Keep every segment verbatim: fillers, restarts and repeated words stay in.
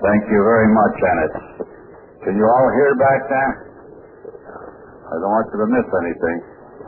Thank you very much, Ennis. Can you all hear back there? I don't want you to miss anything.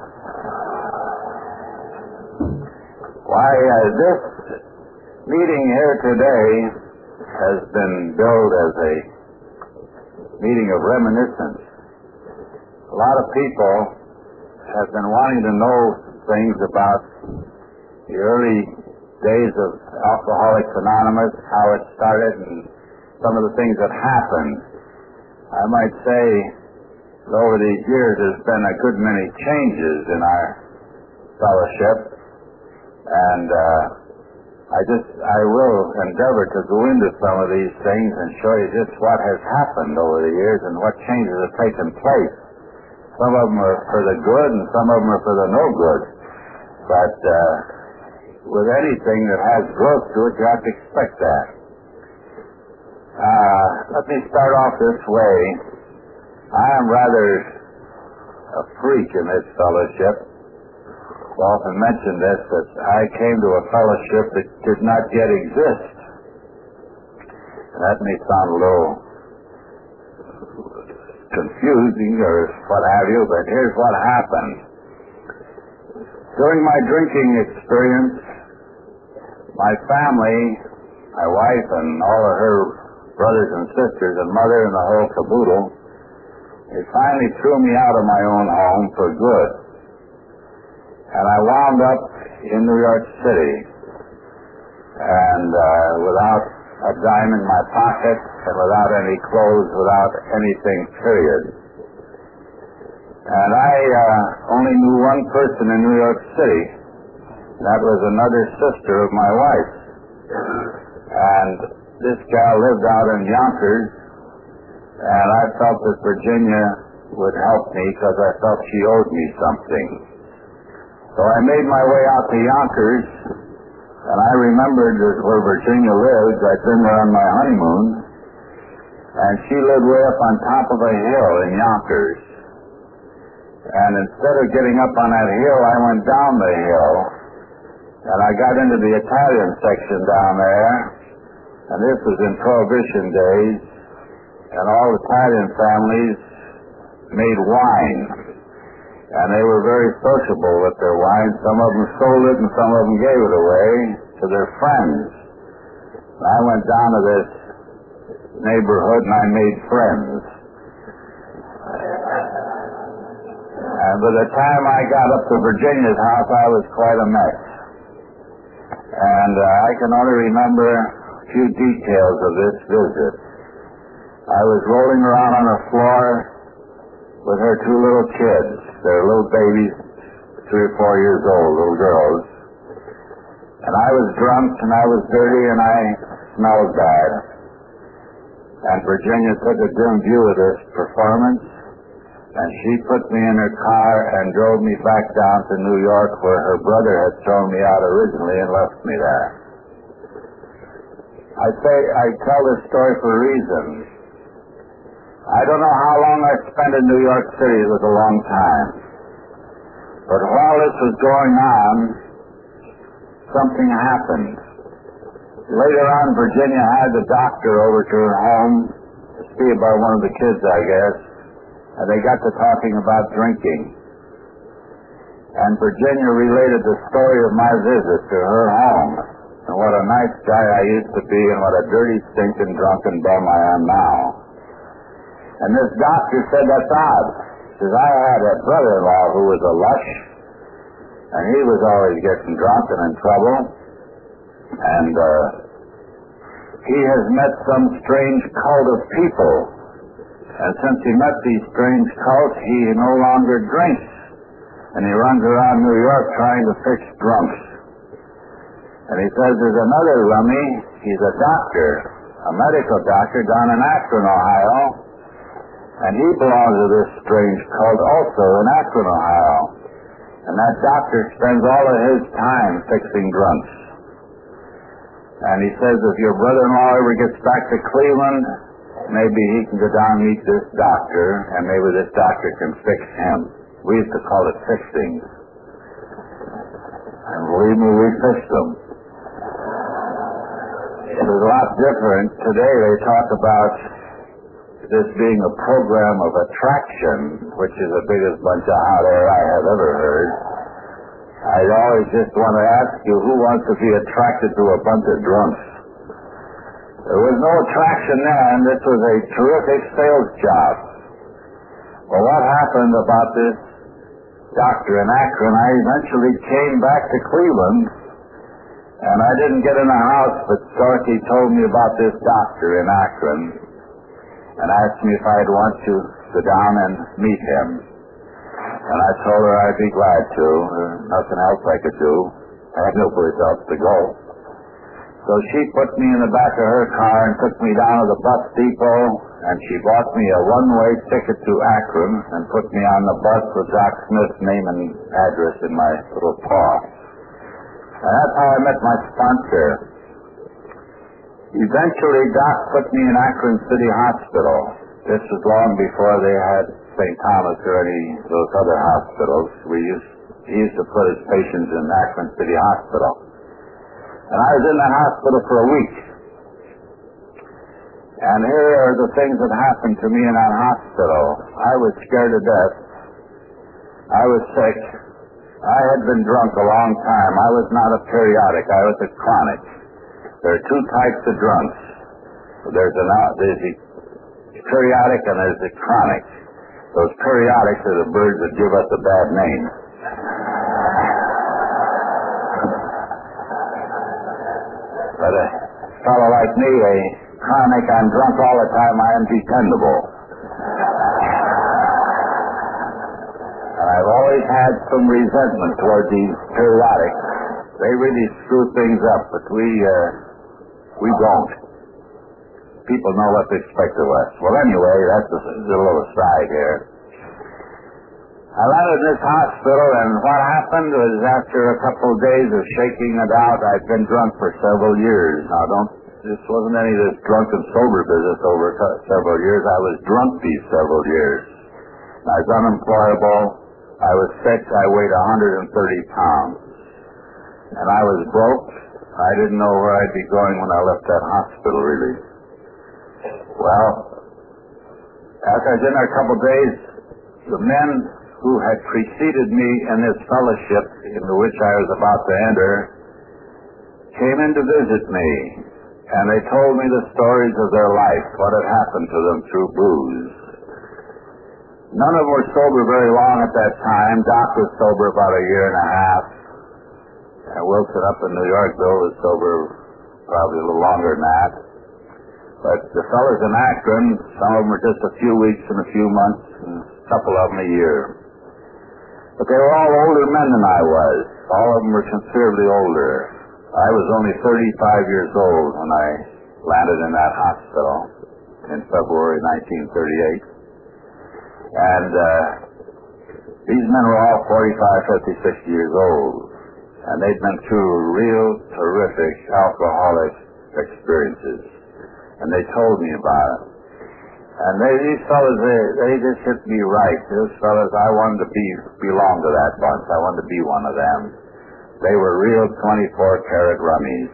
Why, uh, this meeting here today has been billed as a meeting of reminiscence. A lot of people have been wanting to know things about the early days of Alcoholics Anonymous, how it started, and some of the things that happened. I might say that over these years there's been a good many changes in our fellowship, and uh, I just, I will endeavor to go into some of these things and show you just what has happened over the years and what changes have taken place. Some of them are for the good and some of them are for the no good. But uh, with anything that has growth to it, you have to expect that. Uh, let me start off this way. I am rather a freak in this fellowship. I often mention this, that I came to a fellowship that did not yet exist. And that may sound a little confusing or what have you, but here's what happened. During my drinking experience, my family, my wife and all of her brothers and sisters and mother and the whole caboodle, they finally threw me out of my own home for good. And I wound up in New York City, and uh, without a dime in my pocket, and without any clothes, without anything, period. And I uh, only knew one person in New York City. That was another sister of my wife. And this gal lived out in Yonkers, and I felt that Virginia would help me because I felt she owed me something. So I made my way out to Yonkers, and I remembered where Virginia lived. I'd been there on my honeymoon, and she lived way up on top of a hill in Yonkers. And instead of getting up on that hill, I went down the hill, and I got into the Italian section down there, and this was in Prohibition days, and all Italian families made wine. And they were very sociable with their wine. Some of them sold it and some of them gave it away to their friends. And I went down to this neighborhood and I made friends. And by the time I got up to Virginia's house, I was quite a mess. And uh, I can only remember a few details of this visit. I was rolling around on the floor with her two little kids. They're little babies, three or four years old, little girls. And I was drunk and I was dirty and I smelled bad. And Virginia took a dim view of this performance, and she put me in her car and drove me back down to New York, where her brother had thrown me out originally and left me there. I say I tell this story for a reason. I don't know how long I spent in New York City. It was a long time. But while this was going on, something happened. Later on, Virginia had the doctor over to her home to see about one of the kids, I guess, and they got to talking about drinking. And Virginia related the story of my visit to her home, and what a nice guy I used to be, and what a dirty, stinking, drunken bum I am now. And this doctor said, that's odd, because I had a brother-in-law who was a lush, and he was always getting drunk and in trouble, and uh, he has met some strange cult of people, and since he met these strange cults, he no longer drinks, and he runs around New York trying to fix drunks. And he says there's another rummy, he's a doctor, a medical doctor down in Akron, Ohio, and he belongs to this strange cult also in Akron, Ohio. And that doctor spends all of his time fixing drunks. And he says if your brother-in-law ever gets back to Cleveland, maybe he can go down and meet this doctor, and maybe this doctor can fix him. We used to call it fixing. And believe me, we fixed him. It was a lot different. Today they talk about this being a program of attraction, which is the biggest bunch of hot air I have ever heard. I'd always just want to ask you, who wants to be attracted to a bunch of drunks? There was no attraction then. This was a terrific sales job. Well, what happened about this doctor in Akron, I eventually came back to Cleveland, and I didn't get in the house, but Dorothy told me about this doctor in Akron and asked me if I'd want to go down and meet him. And I told her I'd be glad to. There's nothing else I could do. I had no place else to go. So she put me in the back of her car and took me down to the bus depot, and she bought me a one-way ticket to Akron and put me on the bus with Doc Smith's name and address in my little paw. And that's how I met my sponsor. Eventually, Doc put me in Akron City Hospital. This was long before they had Saint Thomas or any of those other hospitals. We used, he used to put his patients in Akron City Hospital. And I was in that hospital for a week. And here are the things that happened to me in that hospital. I was scared to death. I was sick. I had been drunk a long time. I was not a periodic. I was a chronic. There are two types of drunks. There's, an, there's the periodic and there's the chronic. Those periodics are the birds that give us a bad name. But a fellow like me, a chronic, I'm drunk all the time, I am dependable. And I've always had some resentment toward these periodics. They really screw things up, but we, uh, we don't. People know what to expect of us. Well, anyway, that's a, a little aside here. I landed in this hospital, and what happened was after a couple of days of shaking it out, I'd been drunk for several years. Now, don't, this wasn't any of this drunk and sober business over several years. I was drunk these several years. I was unemployable. I was sick. I weighed one hundred thirty pounds. And I was broke. I didn't know where I'd be going when I left that hospital, really. Well, after I was in there a couple of days, the men who had preceded me in this fellowship into which I was about to enter came in to visit me, and they told me the stories of their life, what had happened to them through booze. None of them were sober very long at that time. Doc was sober about a year and a half, and Wilson up in New York, Bill, was sober probably a little longer than that. But the fellows in Akron, some of them were just a few weeks and a few months, and a couple of them a year. But they were all older men than I was. All of them were considerably older. I was only thirty-five years old when I landed in that hospital in February nineteen thirty-eight. And uh, these men were all forty-five, fifty, sixty years old. And they'd been through real terrific alcoholic experiences. And they told me about it. And they, these fellas, they, they just hit me right. Those fellas, I wanted to be belong to that bunch. I wanted to be one of them. They were real twenty-four karat rummies.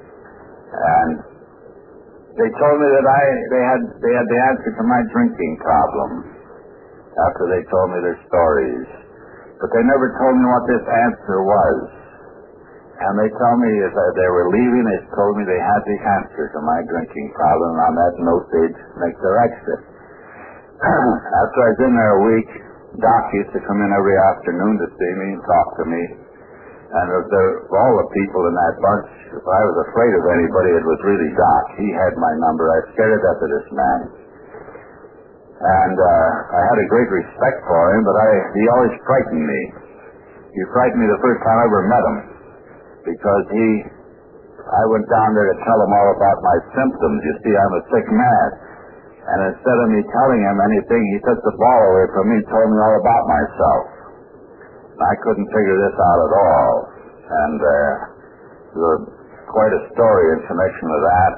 And they told me that I they had they had the answer to my drinking problem after they told me their stories. But they never told me what this answer was. And they told me as they were leaving, they told me they had the answer to my drinking problem. On that note, they'd make their exit. After I was in there a week, Doc used to come in every afternoon to see me and talk to me. And of, the, of all the people in that bunch, if I was afraid of anybody, it was really Doc. He had my number. I was scared to death of this man. And uh, I had a great respect for him, but I, he always frightened me. He frightened me the first time I ever met him. Because he, I went down there to tell him all about my symptoms. You see, I'm a sick man. And instead of me telling him anything, he took the ball away from me and told me all about myself. And I couldn't figure this out at all. And uh, there's quite a story in connection with that.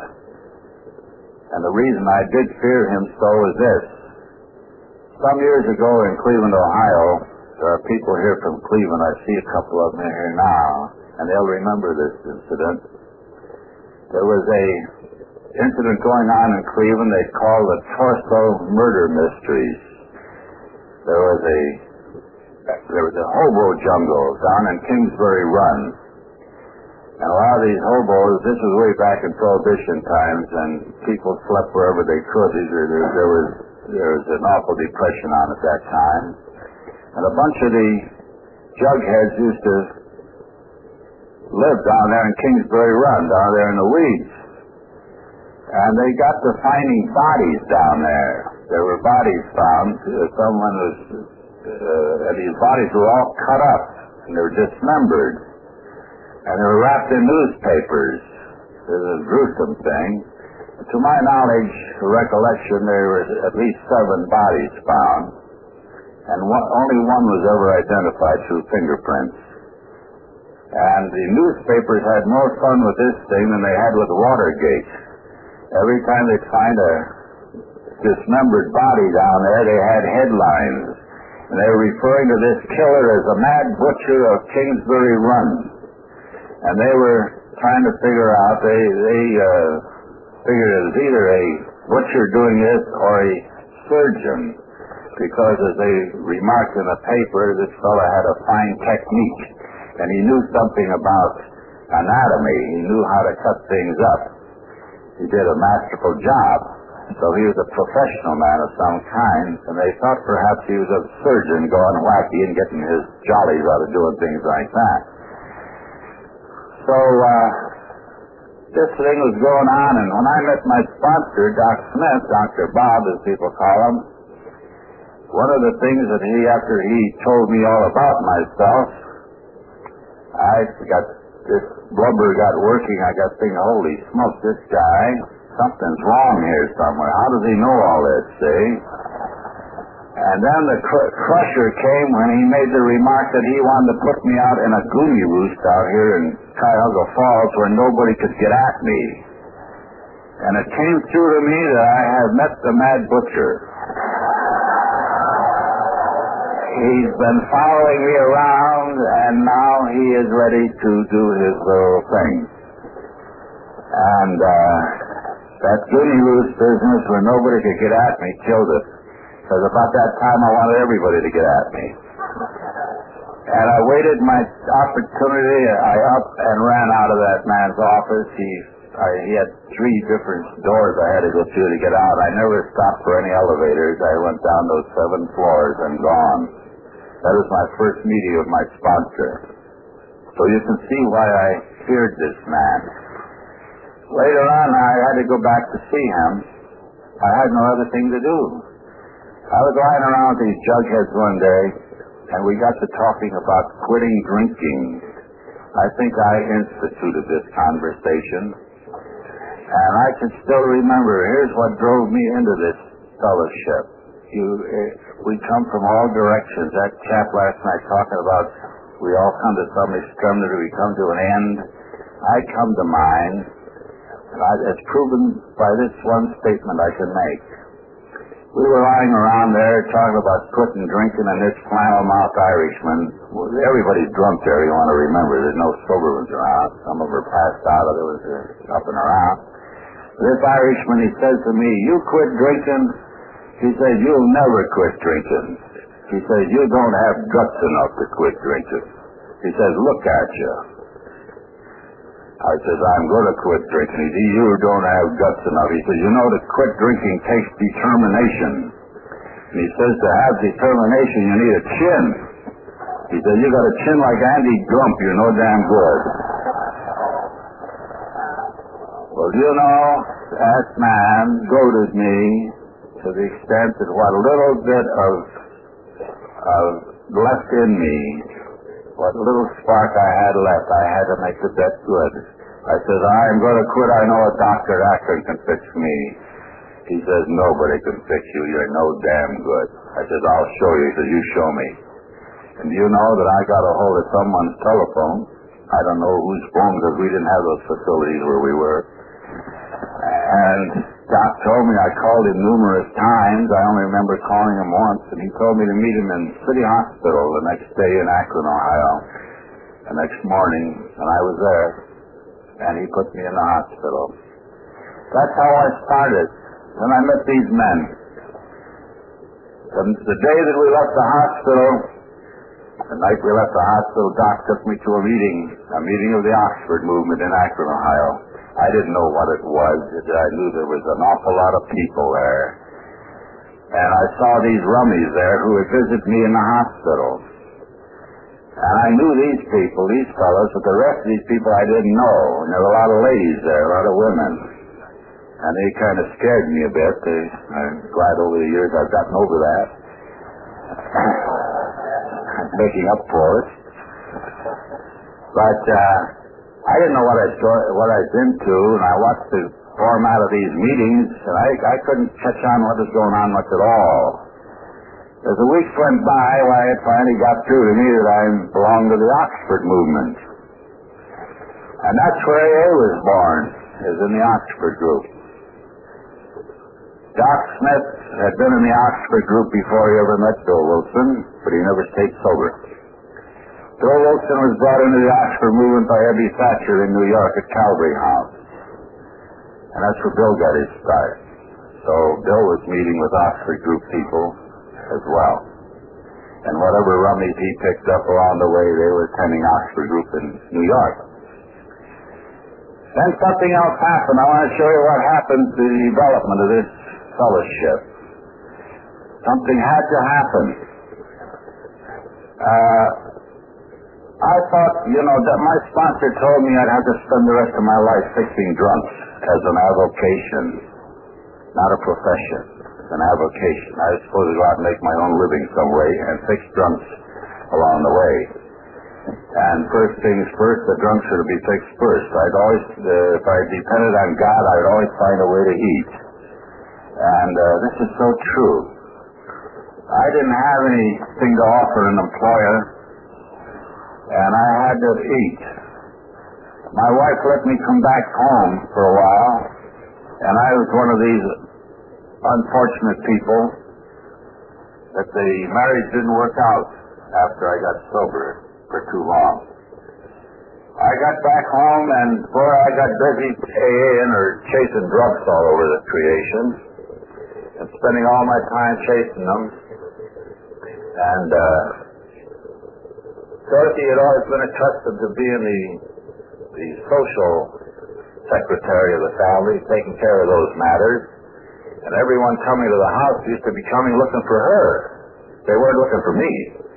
And the reason I did fear him so is this. Some years ago in Cleveland, Ohio, there are people here from Cleveland. I see a couple of them here now. And they'll remember this incident. There was a incident going on in Cleveland they called the Torso Murder Mysteries. There was a there was a hobo jungle down in Kingsbury Run. And a lot of these hobos, this was way back in Prohibition times, and people slept wherever they could. There, there, there was there was an awful depression on at that time. And a bunch of the jugheads used to live down there in Kingsbury Run, down there in the weeds. And they got to finding bodies down there. There were bodies found. Someone was, uh, and these bodies were all cut up, and they were dismembered. And they were wrapped in newspapers. It was a gruesome thing. To my knowledge, recollection, there were at least seven bodies found. And one, only one was ever identified through fingerprints. And the newspapers had more fun with this thing than they had with Watergate. Every time they'd find a dismembered body down there, they had headlines. And they were referring to this killer as the Mad Butcher of Kingsbury Run. And they were trying to figure out, they, they uh, figured it was either a butcher doing this or a surgeon. Because as they remarked in the paper, this fellow had a fine technique. And he knew something about anatomy. He knew how to cut things up. He did a masterful job. So he was a professional man of some kind, and they thought perhaps he was a surgeon going wacky and getting his jollies out of doing things like that. So uh, this thing was going on, and when I met my sponsor, Doc Smith, Doctor Bob, as people call him, one of the things that he, after he told me all about myself, I got this blubber got working. I got thinking, holy smoke, this guy, something's wrong here somewhere. How does he know all this, see? And then the cr- crusher came when he made the remark that he wanted to put me out in a gloomy roost out here in Cuyahoga Falls where nobody could get at me. And it came through to me that I have met the Mad Butcher. He's been following me around, and now he is ready to do his little thing. And uh, that goody roost business where nobody could get at me killed it. Because about that time I wanted everybody to get at me. And I waited my opportunity. I up and ran out of that man's office. He, I, he had three different doors I had to go through to get out. I never stopped for any elevators. I went down those seven floors and gone. That was my first meeting with my sponsor. So you can see why I feared this man. Later on, I had to go back to see him. I had no other thing to do. I was lying around with these jugheads one day, and we got to talking about quitting drinking. I think I instituted this conversation. And I can still remember, here's what drove me into this fellowship. You, uh, we come from all directions. That chap last night talking about we all come to some extremity, we come to an end. I come to mine, and I, it's proven by this one statement I can make. We were lying around there talking about quitting drinking, and this flannel-mouthed Irishman, everybody's drunk there, you want to remember, there's no sober ones around. Some of them are passed out, others are up and around. This Irishman, he says to me, you quit drinking? He says, you'll never quit drinking. He says, you don't have guts enough to quit drinking. He says, look at you. I says, I'm going to quit drinking. He says, you don't have guts enough. He says, you know, to quit drinking takes determination. And he says, to have determination, you need a chin. He says, you got a chin like Andy Grump. You're no damn good. Well, you know, that man goaded me to the extent that what little bit of, of left in me, what little spark I had left, I had to make the bet good. I says, I'm going to quit. I know a doctor. Akron can fix me. He says, nobody can fix you. You're no damn good. I says, I'll show you. He says, you show me. And you know that I got a hold of someone's telephone. I don't know whose phone, because we didn't have those facilities where we were. And Doc told me, I called him numerous times. I only remember calling him once, and he told me to meet him in City Hospital the next day in Akron, Ohio. The next morning, and I was there, and he put me in the hospital. That's how I started when I met these men. The, the day that we left the hospital, the night we left the hospital, Doc took me to a meeting, a meeting of the Oxford movement in Akron, Ohio. I didn't know what it was. I knew there was an awful lot of people there. And I saw these rummies there who had visited me in the hospital. And I knew these people, these fellows, but the rest of these people I didn't know. And there were a lot of ladies there, a lot of women. And they kind of scared me a bit. They, I'm glad over the years I've gotten over that. I'm making up for it. But uh, I didn't know what I what I was into, and I watched the format of these meetings, and I, I couldn't catch on what was going on much at all. As the weeks went by, well, it finally got through to me that I belonged to the Oxford movement. And that's where A A was born, is in the Oxford group. Doc Smith had been in the Oxford group before he ever met Bill Wilson, but he never stayed sober. Bill Wilson was brought into the Oxford movement by Ebby Thatcher in New York at Calvary House. And that's where Bill got his start. So Bill was meeting with Oxford group people as well. And whatever rummies he picked up along the way, they were attending Oxford group in New York. Then something else happened. I want to show you what happened to the development of this fellowship. Something had to happen. Uh, I thought, you know, that my sponsor told me I'd have to spend the rest of my life fixing drunks as an avocation, not a profession, an avocation. I was supposed to go out and make my own living some way and fix drunks along the way. And first things first, the drunks were to be fixed first. I'd always, uh, if I depended on God, I'd always find a way to eat. And uh, this is so true. I didn't have anything to offer an employer, and I had to eat. My wife let me come back home for a while, and I was one of these unfortunate people that the marriage didn't work out after I got sober for too long. I got back home, and boy, I got busy AAing or chasing drunks all over the creation, and spending all my time chasing them. And uh, Dorothy had always been accustomed to being the the social secretary of the family, taking care of those matters. And everyone coming to the house used to be coming looking for her. They weren't looking for me.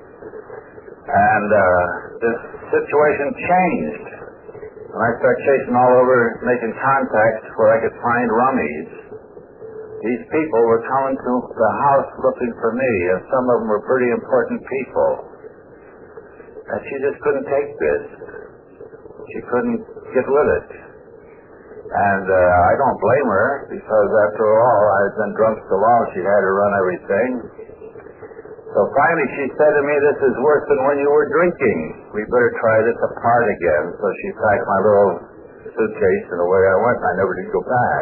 And uh, this situation changed. When I started chasing all over, making contacts where I could find rummies, these people were coming to the house looking for me, and some of them were pretty important people. And she just couldn't take this. She couldn't get with it. And uh, I don't blame her, because after all, I had been drunk so long, she had to run everything. So finally she said to me, "This is worse than when you were drinking. We better try this apart again." So she packed my little suitcase, and away I went, and I never did go back.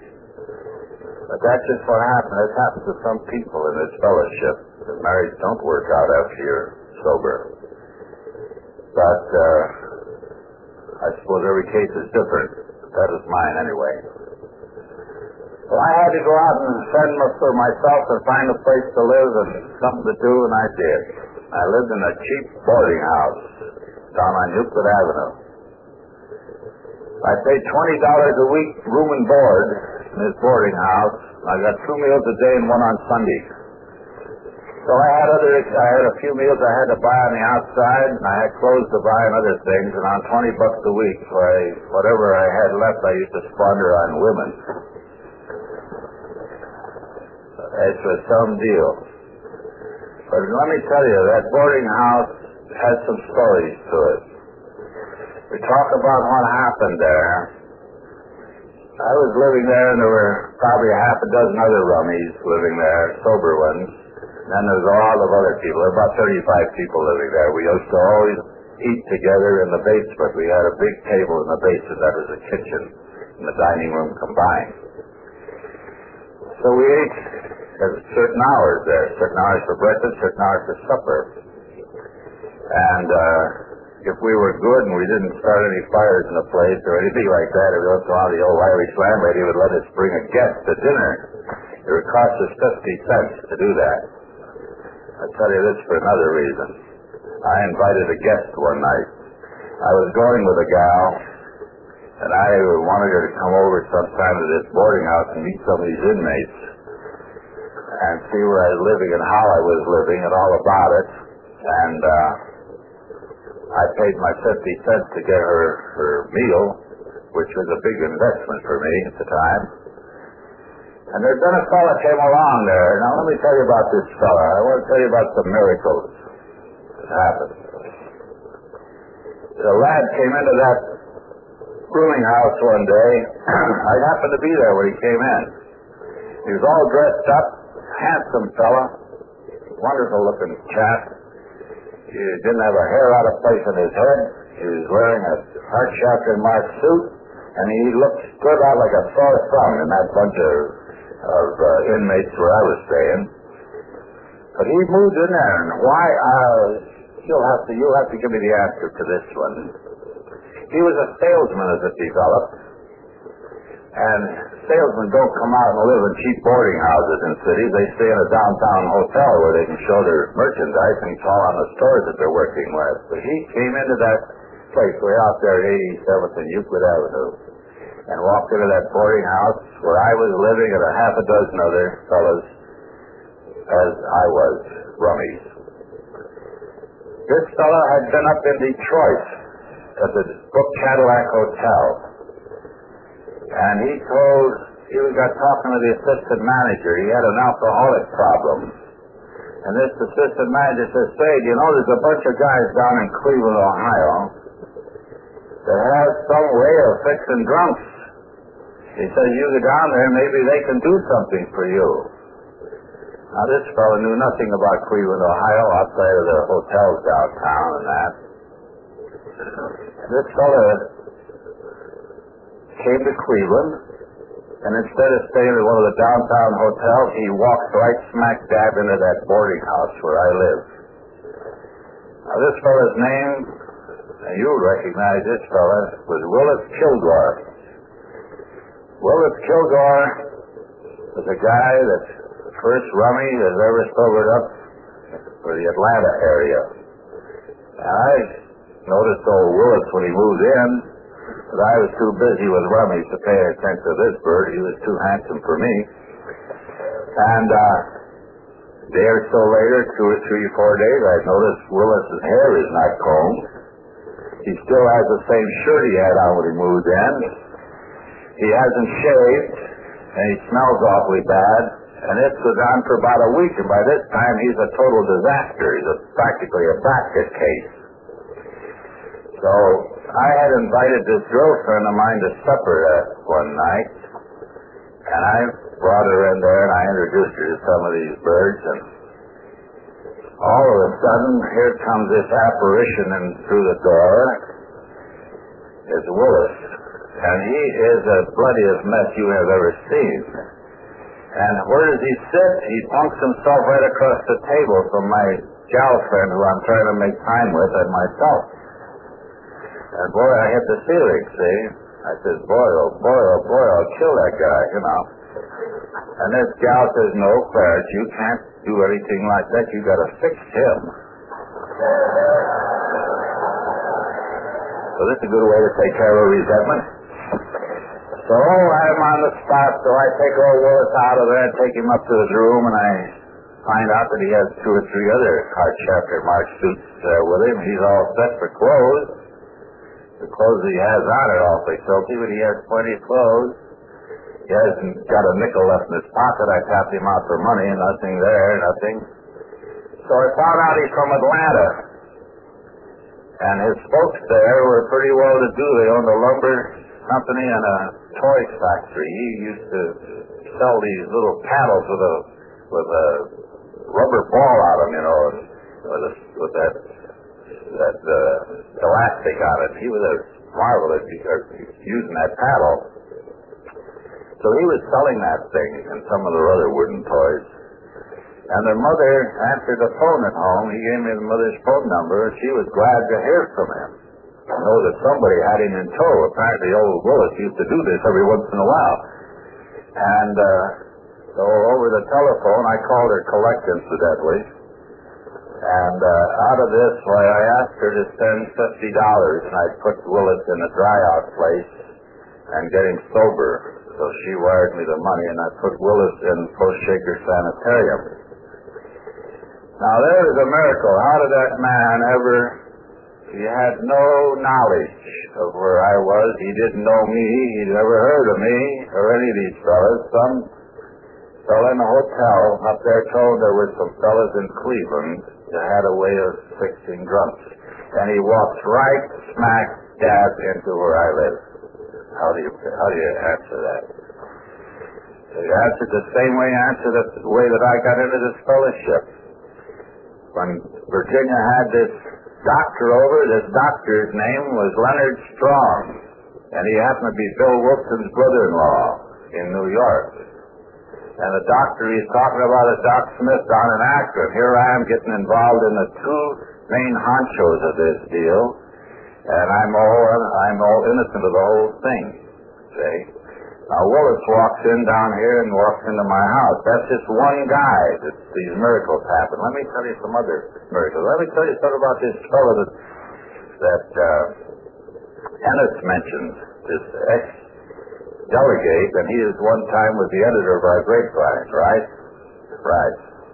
But that's just what happened. It happens to some people in this fellowship. The marriage don't work out after you're sober. But uh, I suppose every case is different. That is mine anyway. Well, I had to go out and fend for myself and find a place to live and something to do, and I did. I lived in a cheap boarding house down on Euclid Avenue. I paid twenty dollars a week room and board in this boarding house. I got two meals a day and one on Sunday. So I had other, I had a few meals I had to buy on the outside, and I had clothes to buy and other things, and on twenty bucks a week, so I, whatever I had left, I used to squander on women. It was some deal. But let me tell you, that boarding house has some stories to it. We talk about what happened there. I was living there, and there were probably a half a dozen other rummies living there, sober ones. And then there was a lot of other people. There were about thirty-five people living there. We used to always eat together in the basement. We had a big table in the basement. That was the kitchen and the dining room combined. So we ate at certain hours there, certain hours for breakfast, certain hours for supper. And uh, if we were good and we didn't start any fires in the place or anything like that, every once in a while the old Irish landlady would let us bring a guest to dinner. It would cost us fifty cents to do that. I'll tell you this for another reason. I invited a guest one night. I was going with a gal, and I wanted her to come over sometime to this boarding house and meet some of these inmates and see where I was living and how I was living and all about it. And uh, I paid my fifty cents to get her her meal, which was a big investment for me at the time. And there'd been a fella came along there. Now let me tell you about this fella. I want to tell you about some miracles that happened. The lad came into that rooming house one day. I happened to be there when he came in. He was all dressed up, handsome fella, wonderful looking chap. He didn't have a hair out of place in his head. He was wearing a Hardschaft and Mark suit, and he looked stood out like a sore thumb in that bunch of, of uh, inmates where I was staying. But he moved in there, and why? Uh, you'll have to you'll have to give me the answer to this one. He was a salesman as it developed, and salesmen don't come out and live in cheap boarding houses in cities. They stay in a downtown hotel where they can show their merchandise and call on the stores that they're working with. But he came into that place way out there at eighty-seventh and Euclid Avenue and walked into that boarding house where I was living and a half a dozen other fellows as I was, rummies. This fellow had been up in Detroit at the Brook Cadillac Hotel, and he told, he got talking to the assistant manager. He had an alcoholic problem. And this assistant manager says, say, you know, there's a bunch of guys down in Cleveland, Ohio, that have some way of fixing drunks. He says, you go down there, maybe they can do something for you. Now, this fellow knew nothing about Cleveland, Ohio, outside of the hotels downtown and that. This fellow came to Cleveland, and instead of staying at one of the downtown hotels, he walked right smack dab into that boarding house where I live. Now, this fellow's name, and you'll recognize this fella, was Willis Kilgore. Willis Kilgore was a guy that the first rummy that ever sobered up for the Atlanta area. And I noticed old Willis when he moved in, but I was too busy with rummies to pay attention to this bird. He was too handsome for me. And uh, a day or so later, two or three, four days, I noticed Willis's hair is not combed. He still has the same shirt he had on when he moved in. He hasn't shaved, and he smells awfully bad. And this goes on for about a week, and by this time he's a total disaster. He's a, practically a basket case. So I had invited this girlfriend of mine to supper uh, one night, and I brought her in there, and I introduced her to some of these birds, and all of a sudden, here comes this apparition in through the door. It's Willis, and he is the bloodiest mess you have ever seen. And where does he sit? He punks himself right across the table from my gal friend who I'm trying to make time with and myself. And boy, I hit the ceiling, see? I says, boy, oh boy, oh boy, I'll kill that guy, you know. And this gal says, no, Clarence, you can't do anything like that. You got to fix him. So this is a good way to take care of resentment. So I'm on the spot, so I take old Willis out of there, take him up to his room, and I find out that he has two or three other Hardschaft and Mark suits uh, with him. He's all set for clothes. The clothes he has on are awfully filthy, but he has plenty of clothes. He hasn't got a nickel left in his pocket. I tapped him out for money, and nothing there, nothing. So I found out he's from Atlanta. And his folks there were pretty well to do. They owned a lumber company and a toy factory. He used to sell these little paddles with a with a rubber ball on them, you know, and with, a, with that that uh, elastic on it. He was a marvel at using that paddle. So he was selling that thing and some of the other wooden toys. And the mother answered the phone at home. He gave me the mother's phone number. She was glad to hear from him. I know that somebody had him in tow. Apparently old Willis used to do this every once in a while. And uh, so over the telephone, I called her collect, incidentally. And uh, out of this, why, I asked her to send fifty dollars, and I'd put Willis in a dry-out place and get him sober. So she wired me the money, and I put Willis in Postshaker Sanitarium. Now, there is a miracle. How did that man ever... He had no knowledge of where I was. He didn't know me. He'd never heard of me or any of these fellas. Some fella in the hotel up there told there were some fellas in Cleveland that had a way of fixing drunks. And he walks right smack dab into where I live. How do you how do you answer that? He answered the same way I answered the way that I got into this fellowship. When Virginia had this doctor over, this doctor's name was Leonard Strong, and he happened to be Bill Wilson's brother-in-law in New York. And the doctor he's talking about is Doc Smith down in Akron. Here I am getting involved in the two main honchos of this deal, and I'm all I'm all innocent of the whole thing. See? Now Willis walks in down here and walks into my house. That's just one guy that these miracles happen. Let me tell you some other miracles. Let me tell you something about this fellow that that uh, Ennis mentioned, this ex-delegate, and he is one time was the editor of our Grapevine, right? Right.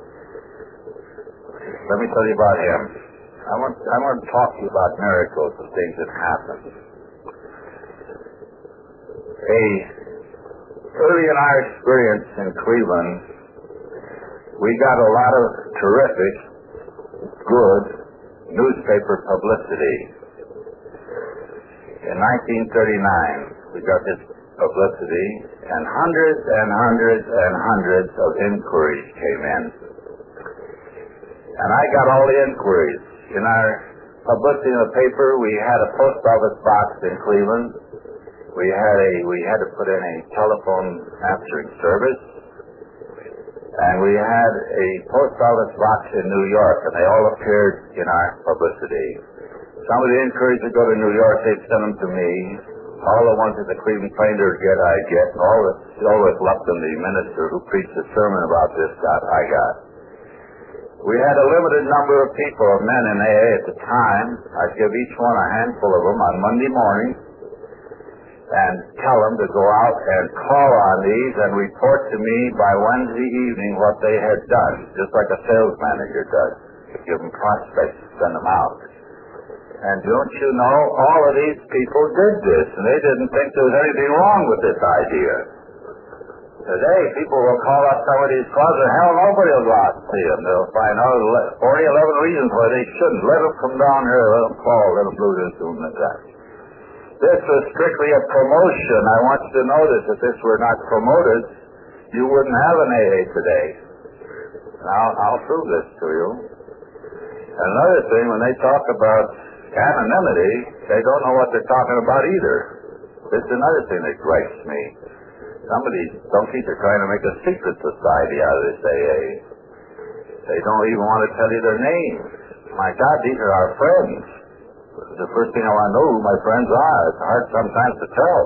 Let me tell you about him. I want I want to talk to you about miracles and things that happen. A Early in our experience in Cleveland, we got a lot of terrific, good newspaper publicity. In nineteen thirty-nine, we got this publicity, and hundreds and hundreds and hundreds of inquiries came in. And I got all the inquiries. In our publicity in the paper, we had a post office box in Cleveland. We had a we had to put in a telephone answering service, and we had a post office box in New York, and they all appeared in our publicity. Some of the inquiries that go to New York, they'd send them to me. All the ones that the Cleveland Plain would get, I get. All the Silvis Lupton, the minister who preached a sermon about this, got, I got. We had a limited number of people, of men in A A at the time. I'd give each one a handful of them on Monday morning, and tell them to go out and call on these and report to me by Wednesday evening what they had done, just like a sales manager does. Give them prospects, send them out. And don't you know, all of these people did this, and they didn't think there was anything wrong with this idea. Today, people will call up some of these clubs, and hell, nobody will go out and see them. They'll find out forty, eleven reasons why they shouldn't. Let them come down here, let them call, let them do this, do that. This was strictly a promotion. I want you to know this. If this were not promoted, you wouldn't have an A A today. Now, I'll prove this to you. Another thing, when they talk about anonymity, they don't know what they're talking about either. This is another thing that gripes me. Some of these donkeys are trying to make a secret society out of this A A. They don't even want to tell you their names. My God, these are our friends. The first thing I want to know who my friends are. It's hard sometimes to tell.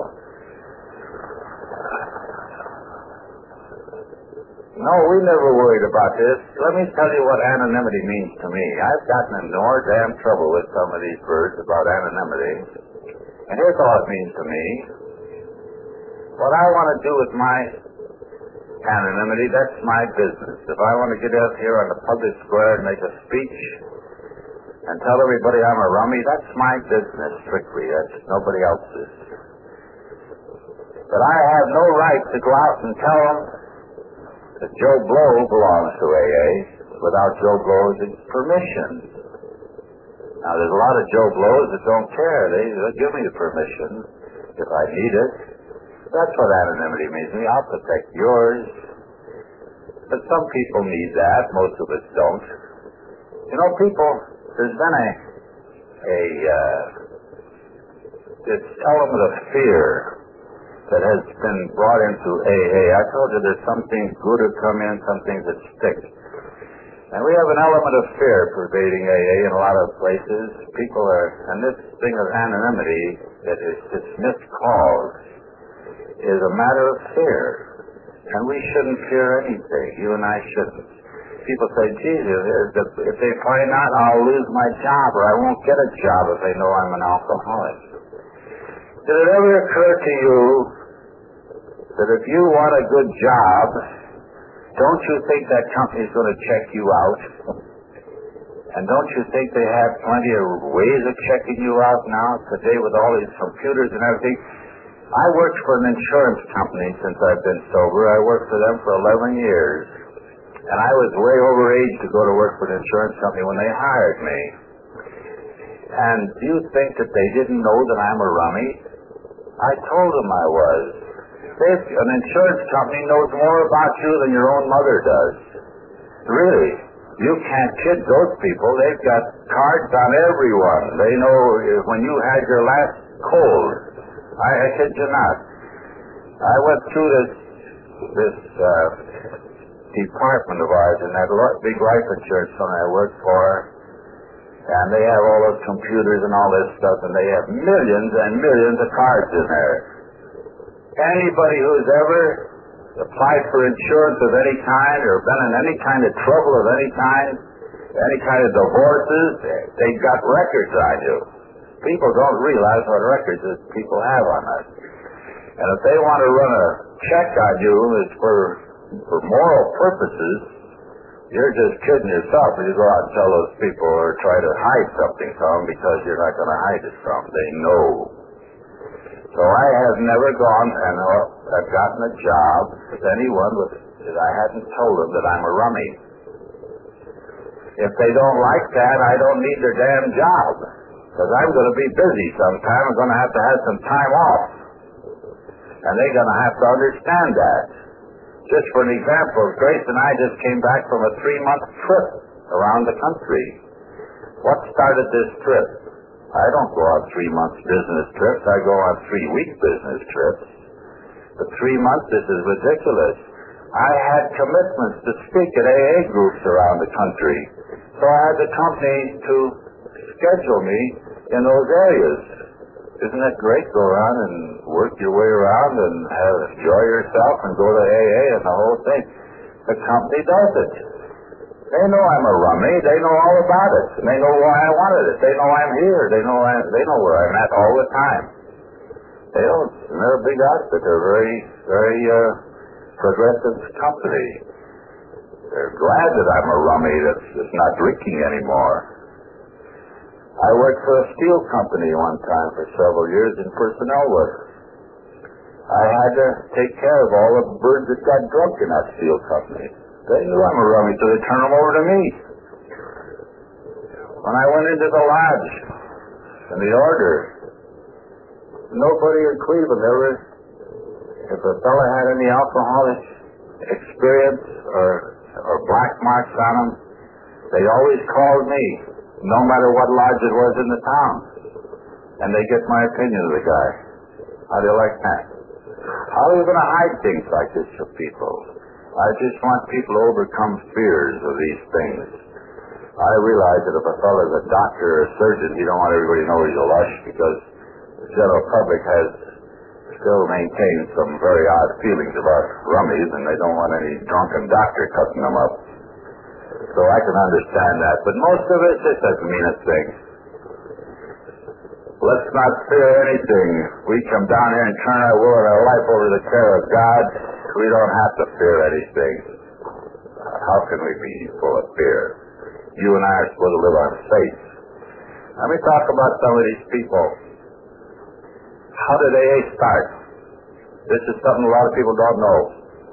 No, we never worried about this. Let me tell you what anonymity means to me. I've gotten in more damn trouble with some of these birds about anonymity. And here's all it means to me. What I want to do with my anonymity, that's my business. If I want to get out here on the public square and make a speech and tell everybody I'm a rummy, that's my business, strictly. That's nobody else's. But I have no right to go out and tell them that Joe Blow belongs to A A without Joe Blow's permission. Now, there's a lot of Joe Blows that don't care. They, they'll give me the permission if I need it. That's what anonymity means to me. I'll protect yours. But some people need that. Most of us don't. You know, people... There's been a, a uh, this element of fear that has been brought into A A. I told you there's some things good that come in, some things that stick. And we have an element of fear pervading A A in a lot of places. People are, and this thing of anonymity that is dismissed calls is a matter of fear. And we shouldn't fear anything. You and I shouldn't. People say, Jesus, if they find out, I'll lose my job, or I won't get a job if they know I'm an alcoholic. Did it ever occur to you that if you want a good job, don't you think that company's going to check you out? And don't you think they have plenty of ways of checking you out now today with all these computers and everything? I worked for an insurance company since I've been sober. I worked for them for eleven years. And I was way over age to go to work for an insurance company when they hired me. And do you think that they didn't know that I'm a rummy? I told them I was. They, an insurance company knows more about you than your own mother does. Really. You can't kid those people. They've got cards on everyone. They know when you had your last cold. I, I kid you not. I went through this this uh, department of ours in that big life insurance company I worked for, and they have all those computers and all this stuff, and they have millions and millions of cards in there. Anybody who's ever applied for insurance of any kind or been in any kind of trouble of any kind, any kind of divorces, they've got records on you. People don't realize what records that people have on us. And if they want to run a check on you, it's for, for moral purposes, you're just kidding yourself if you go out and tell those people or try to hide something from them, because you're not going to hide it from them. They know. So I have never gone and uh, I've gotten a job with anyone with, that I hadn't told them that I'm a rummy. If they don't like that, I don't need their damn job, because I'm going to be busy sometime. I'm going to have to have some time off. And they're going to have to understand that. Just for an example, Grace and I just came back from a three-month trip around the country. What started this trip? I don't go on three-month business trips. I go on three-week business trips. For three months, this is ridiculous. I had commitments to speak at A A groups around the country. So I had the company to schedule me in those areas. Isn't that great? Go around and work your way around and have, enjoy yourself and go to A A and the whole thing. The company does it. They know I'm a rummy. They know all about it. And they know why I wanted it. They know I'm here. They know I, they know where I'm at all the time. They don't. They're a big outfit. They're a very, very uh, progressive company. They're glad that I'm a rummy that's, that's not drinking anymore. I worked for a steel company one time for several years in personnel work. I had to take care of all the birds that got drunk in that steel company. They knew I'm a rummy, so they turned them over to me. When I went into the lodge and the order, nobody in Cleveland ever, if a fellow had any alcoholic experience or, or black marks on him, they always called me, no matter what lodge it was in the town. And they get my opinion of the guy. How do you like that? How are you going to hide things like this from people? I just want people to overcome fears of these things. I realize that if a fellow is a doctor or a surgeon, you don't want everybody to know he's a lush, because the general public has still maintained some very odd feelings about rummies, and they don't want any drunken doctor cutting them up. So I can understand that. But most of it just doesn't mean a thing. Let's not fear anything. We come down here and turn our will and our life over to the care of God. We don't have to fear anything. How can we be full of fear? You and I are supposed to live on faith. Let me talk about some of these people. How did A A start? This is something a lot of people don't know.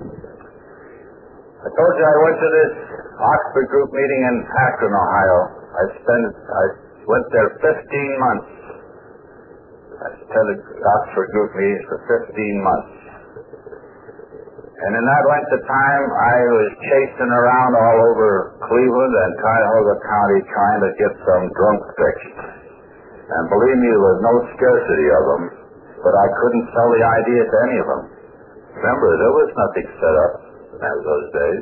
I told you I went to this Oxford group meeting in Akron, Ohio. I spent, I went there fifteen months. I attended Oxford group meetings for fifteen months. And in that length of time, I was chasing around all over Cleveland and Cuyahoga County trying to get some drunk fixed. And believe me, there was no scarcity of them, but I couldn't sell the idea to any of them. Remember, there was nothing set up in those days.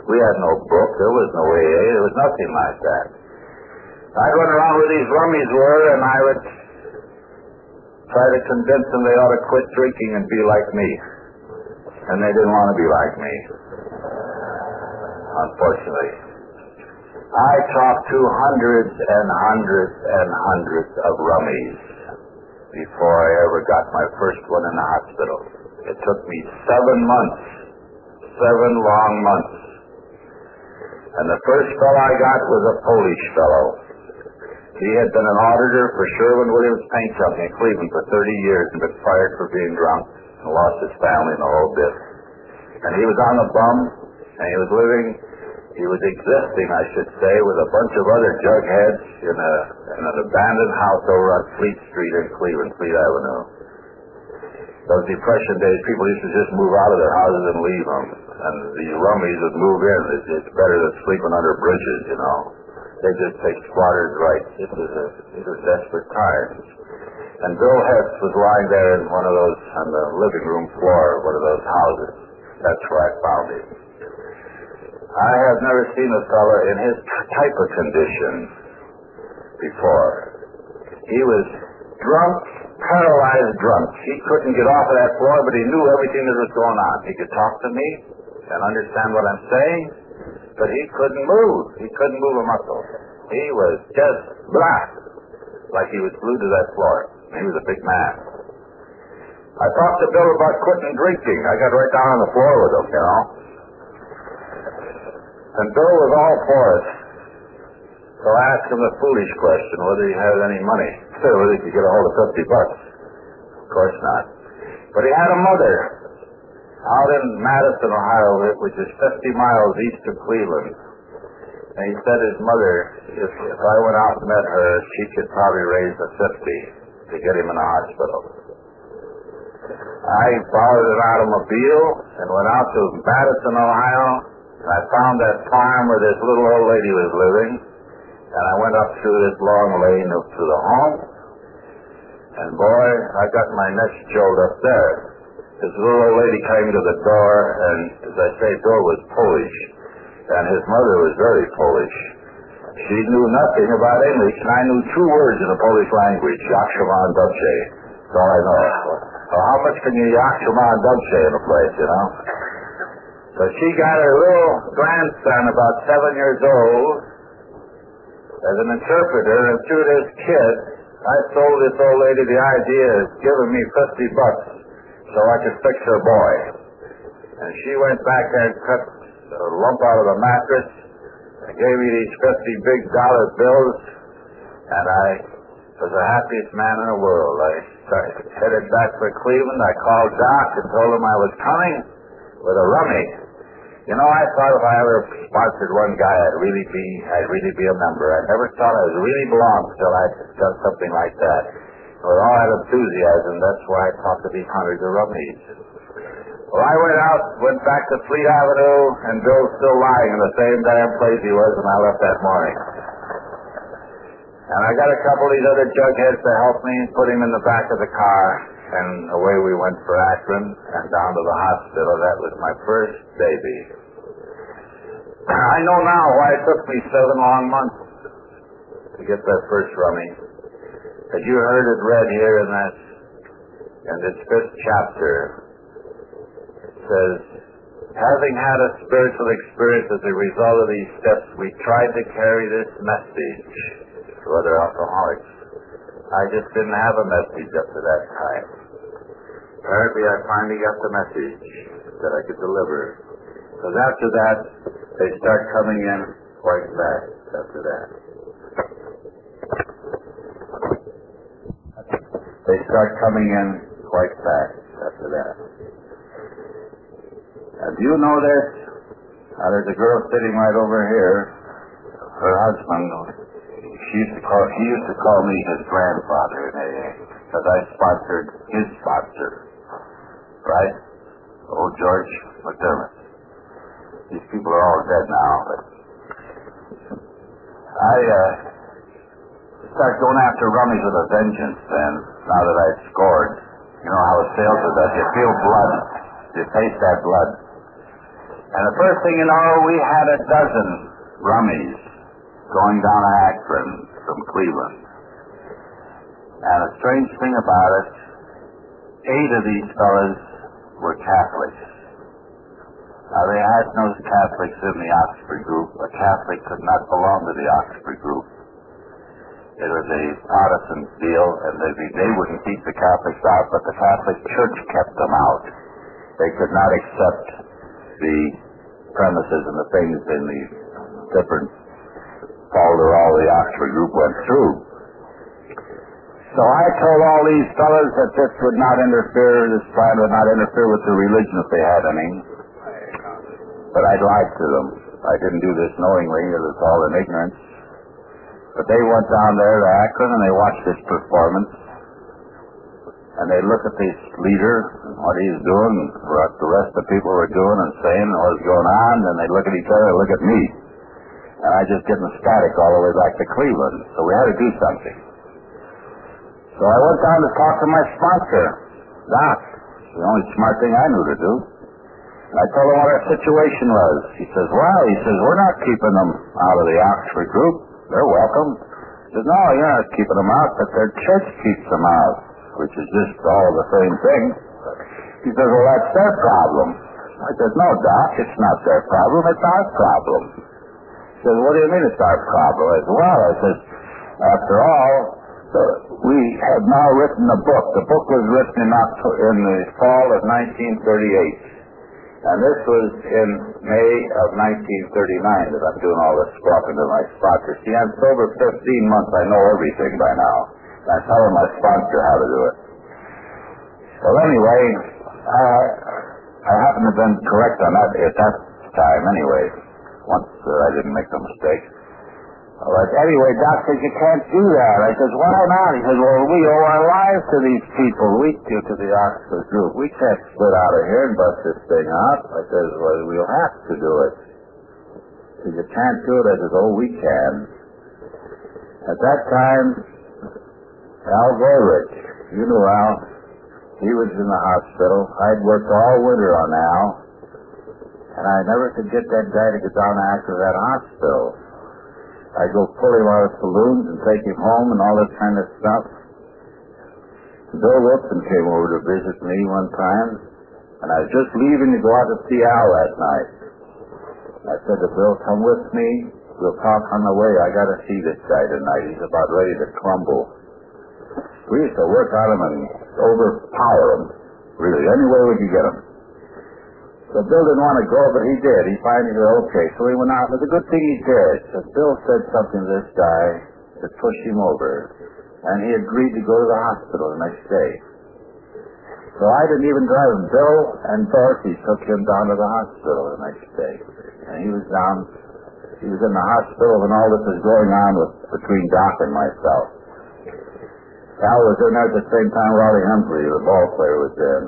We had no book. There was no A A. There was nothing like that. I'd run around where these rummies were, and I would try to convince them they ought to quit drinking and be like me. And they didn't want to be like me, unfortunately. I talked to hundreds and hundreds and hundreds of rummies before I ever got my first one in the hospital. It took me seven months, seven long months. And the first fellow I got was a Polish fellow. He had been an auditor for Sherwin-Williams Paint Company in Cleveland for thirty years and been fired for being drunk and lost his family and the whole bit. And he was on the bum, and he was living, he was existing, I should say, with a bunch of other jugheads in, a, in an abandoned house over on Fleet Street in Cleveland, Fleet Avenue. Those Depression days, people used to just move out of their houses and leave them. And these rummies would move in. It's, it's better than sleeping under bridges, you know. They just take squatters' rights. It was a, it was desperate times. And Bill Hess was lying there in one of those, on the living room floor of one of those houses. That's where I found him. I have never seen a fellow in his type of condition before. He was drunk, paralyzed drunk. He couldn't get off of that floor, but he knew everything that was going on. He could talk to me and understand what I'm saying, but he couldn't move. He couldn't move a muscle. He was just black, like he was glued to that floor. He was a big man. I talked to Bill about quitting drinking. I got right down on the floor with him, you know. And Bill was all for it. So I asked him the foolish question, whether he had any money. Whether he could get a hold of fifty bucks. Of course not. But he had a mother out in Madison, Ohio, which is fifty miles east of Cleveland. And he said his mother, if, if I went out and met her, she could probably raise the fifty to get him in the hospital. I borrowed an automobile and went out to Madison, Ohio, and I found that farm where this little old lady was living, and I went up through this long lane up to the home, and boy, I got my neck chilled up there. This little old lady came to the door, and as I say, Bill was Polish, and his mother was very Polish. She knew nothing about English, and I knew two words in the Polish language, Jak się ma dobrze. That's all I know. Well, how much can you jak się ma dobrze in a place, you know? So she got her little grandson, about seven years old, as an interpreter, and through this kid, I sold this old lady the idea of giving me fifty bucks so I could fix her boy. And she went back there and cut a lump out of the mattress and gave me these fifty big dollar bills, and I was the happiest man in the world. I started, headed back for Cleveland. I called Doc and told him I was coming with a rummy. You know, I thought if I ever sponsored one guy, I'd really be, I'd really be a member. I never thought I would really belong until I'd done something like that. With all that enthusiasm, that's why I talked to these hundreds of rummies. Well, I went out, went back to Fleet Avenue, and Bill's still lying in the same damn place he was when I left that morning. And I got a couple of these other jugheads to help me, put him in the back of the car, and away we went for Akron and down to the hospital. That was my first baby. I know now why it took me seven long months to get that first rummy. As you heard it read here in that, in this fifth chapter, it says, having had a spiritual experience as a result of these steps, we tried to carry this message to other alcoholics. I just didn't have a message up to that time. Apparently I finally got the message that I could deliver. Because after that, they start coming in quite fast after that. They start coming in quite fast after that. And do you know this? Now, there's a girl sitting right over here. Her husband, she used to call, he used to call me his grandfather in A A, because I sponsored his sponsor. Right? Old George McDermott. These people are all dead now, but I uh, start going after rummies with a vengeance then, now that I'd scored. You know how a salesman does. You feel blood. You taste that blood. And the first thing you know, we had a dozen rummies going down to Akron from Cleveland. And a strange thing about it, eight of these fellas were Catholics. Now, they had no Catholics in the Oxford group. A Catholic could not belong to the Oxford group. It was a Protestant deal, and they, they wouldn't keep the Catholics out, but the Catholic Church kept them out. They could not accept the premises and the things in the different folderol the Oxford group went through. So I told all these fellows that this would not interfere, this plan would not interfere with the religion if they had any. But I'd lied to them. I didn't do this knowingly, it was all in ignorance. But they went down there to Akron and they watched this performance. And they looked at this leader, and what he's doing, and what the rest of the people were doing and saying and what was going on, and they look at each other and look at me. And I just getting static all the way back to Cleveland. So we had to do something. So I went down to talk to my sponsor, Doc. The only smart thing I knew to do. And I told him what our situation was. He says, well, he says, we're not keeping them out of the Oxford group. They're welcome. He says, no, you're not keeping them out, but their church keeps them out, which is just all the same thing. He says, well, that's their problem. I said, no, Doc, it's not their problem, it's our problem. He says, what do you mean it's our problem? I said, well, I says, after all, so we have now written a book. The book was written in, October, in the fall of nineteen thirty-eight. And this was in May of nineteen thirty-nine that I'm doing all this talking to my sponsor. See, I'm sober fifteen months. I know everything by now. And I'm telling my sponsor how to do it. Well, anyway, uh, I happen to have been correct on that at that time anyway. Once uh, I didn't make the mistake. All right. Anyway, Doc says, you can't do that. I says, why not? He says, well, we owe our lives to these people. We do to the Oxford group. We can't split out of here and bust this thing up. I says, well, we'll have to do it. He says, you can't do it. I says, oh, we can. At that time, Al Goldrich, you knew Al, he was in the hospital. I'd worked all winter on Al, and I never could get that guy to get down after that hospital. I'd go pull him out of saloons and take him home and all that kind of stuff. Bill Wilson came over to visit me one time, and I was just leaving to go out to see Al that night. I said to Bill, come with me. We'll talk on the way. I got to see this guy tonight. He's about ready to crumble. We used to work on him and overpower him, really, any way we could get him. So Bill didn't want to go, but he did. He finally said, okay. So he went out. It was a good thing he did. So Bill said something to this guy that pushed him over, and he agreed to go to the hospital the next day. So I didn't even drive him. Bill and Dorothy took him down to the hospital the next day. And he was down, he was in the hospital when all this was going on with, between Doc and myself. Al was in there at the same time Raleigh Humphrey, the ball player, was in.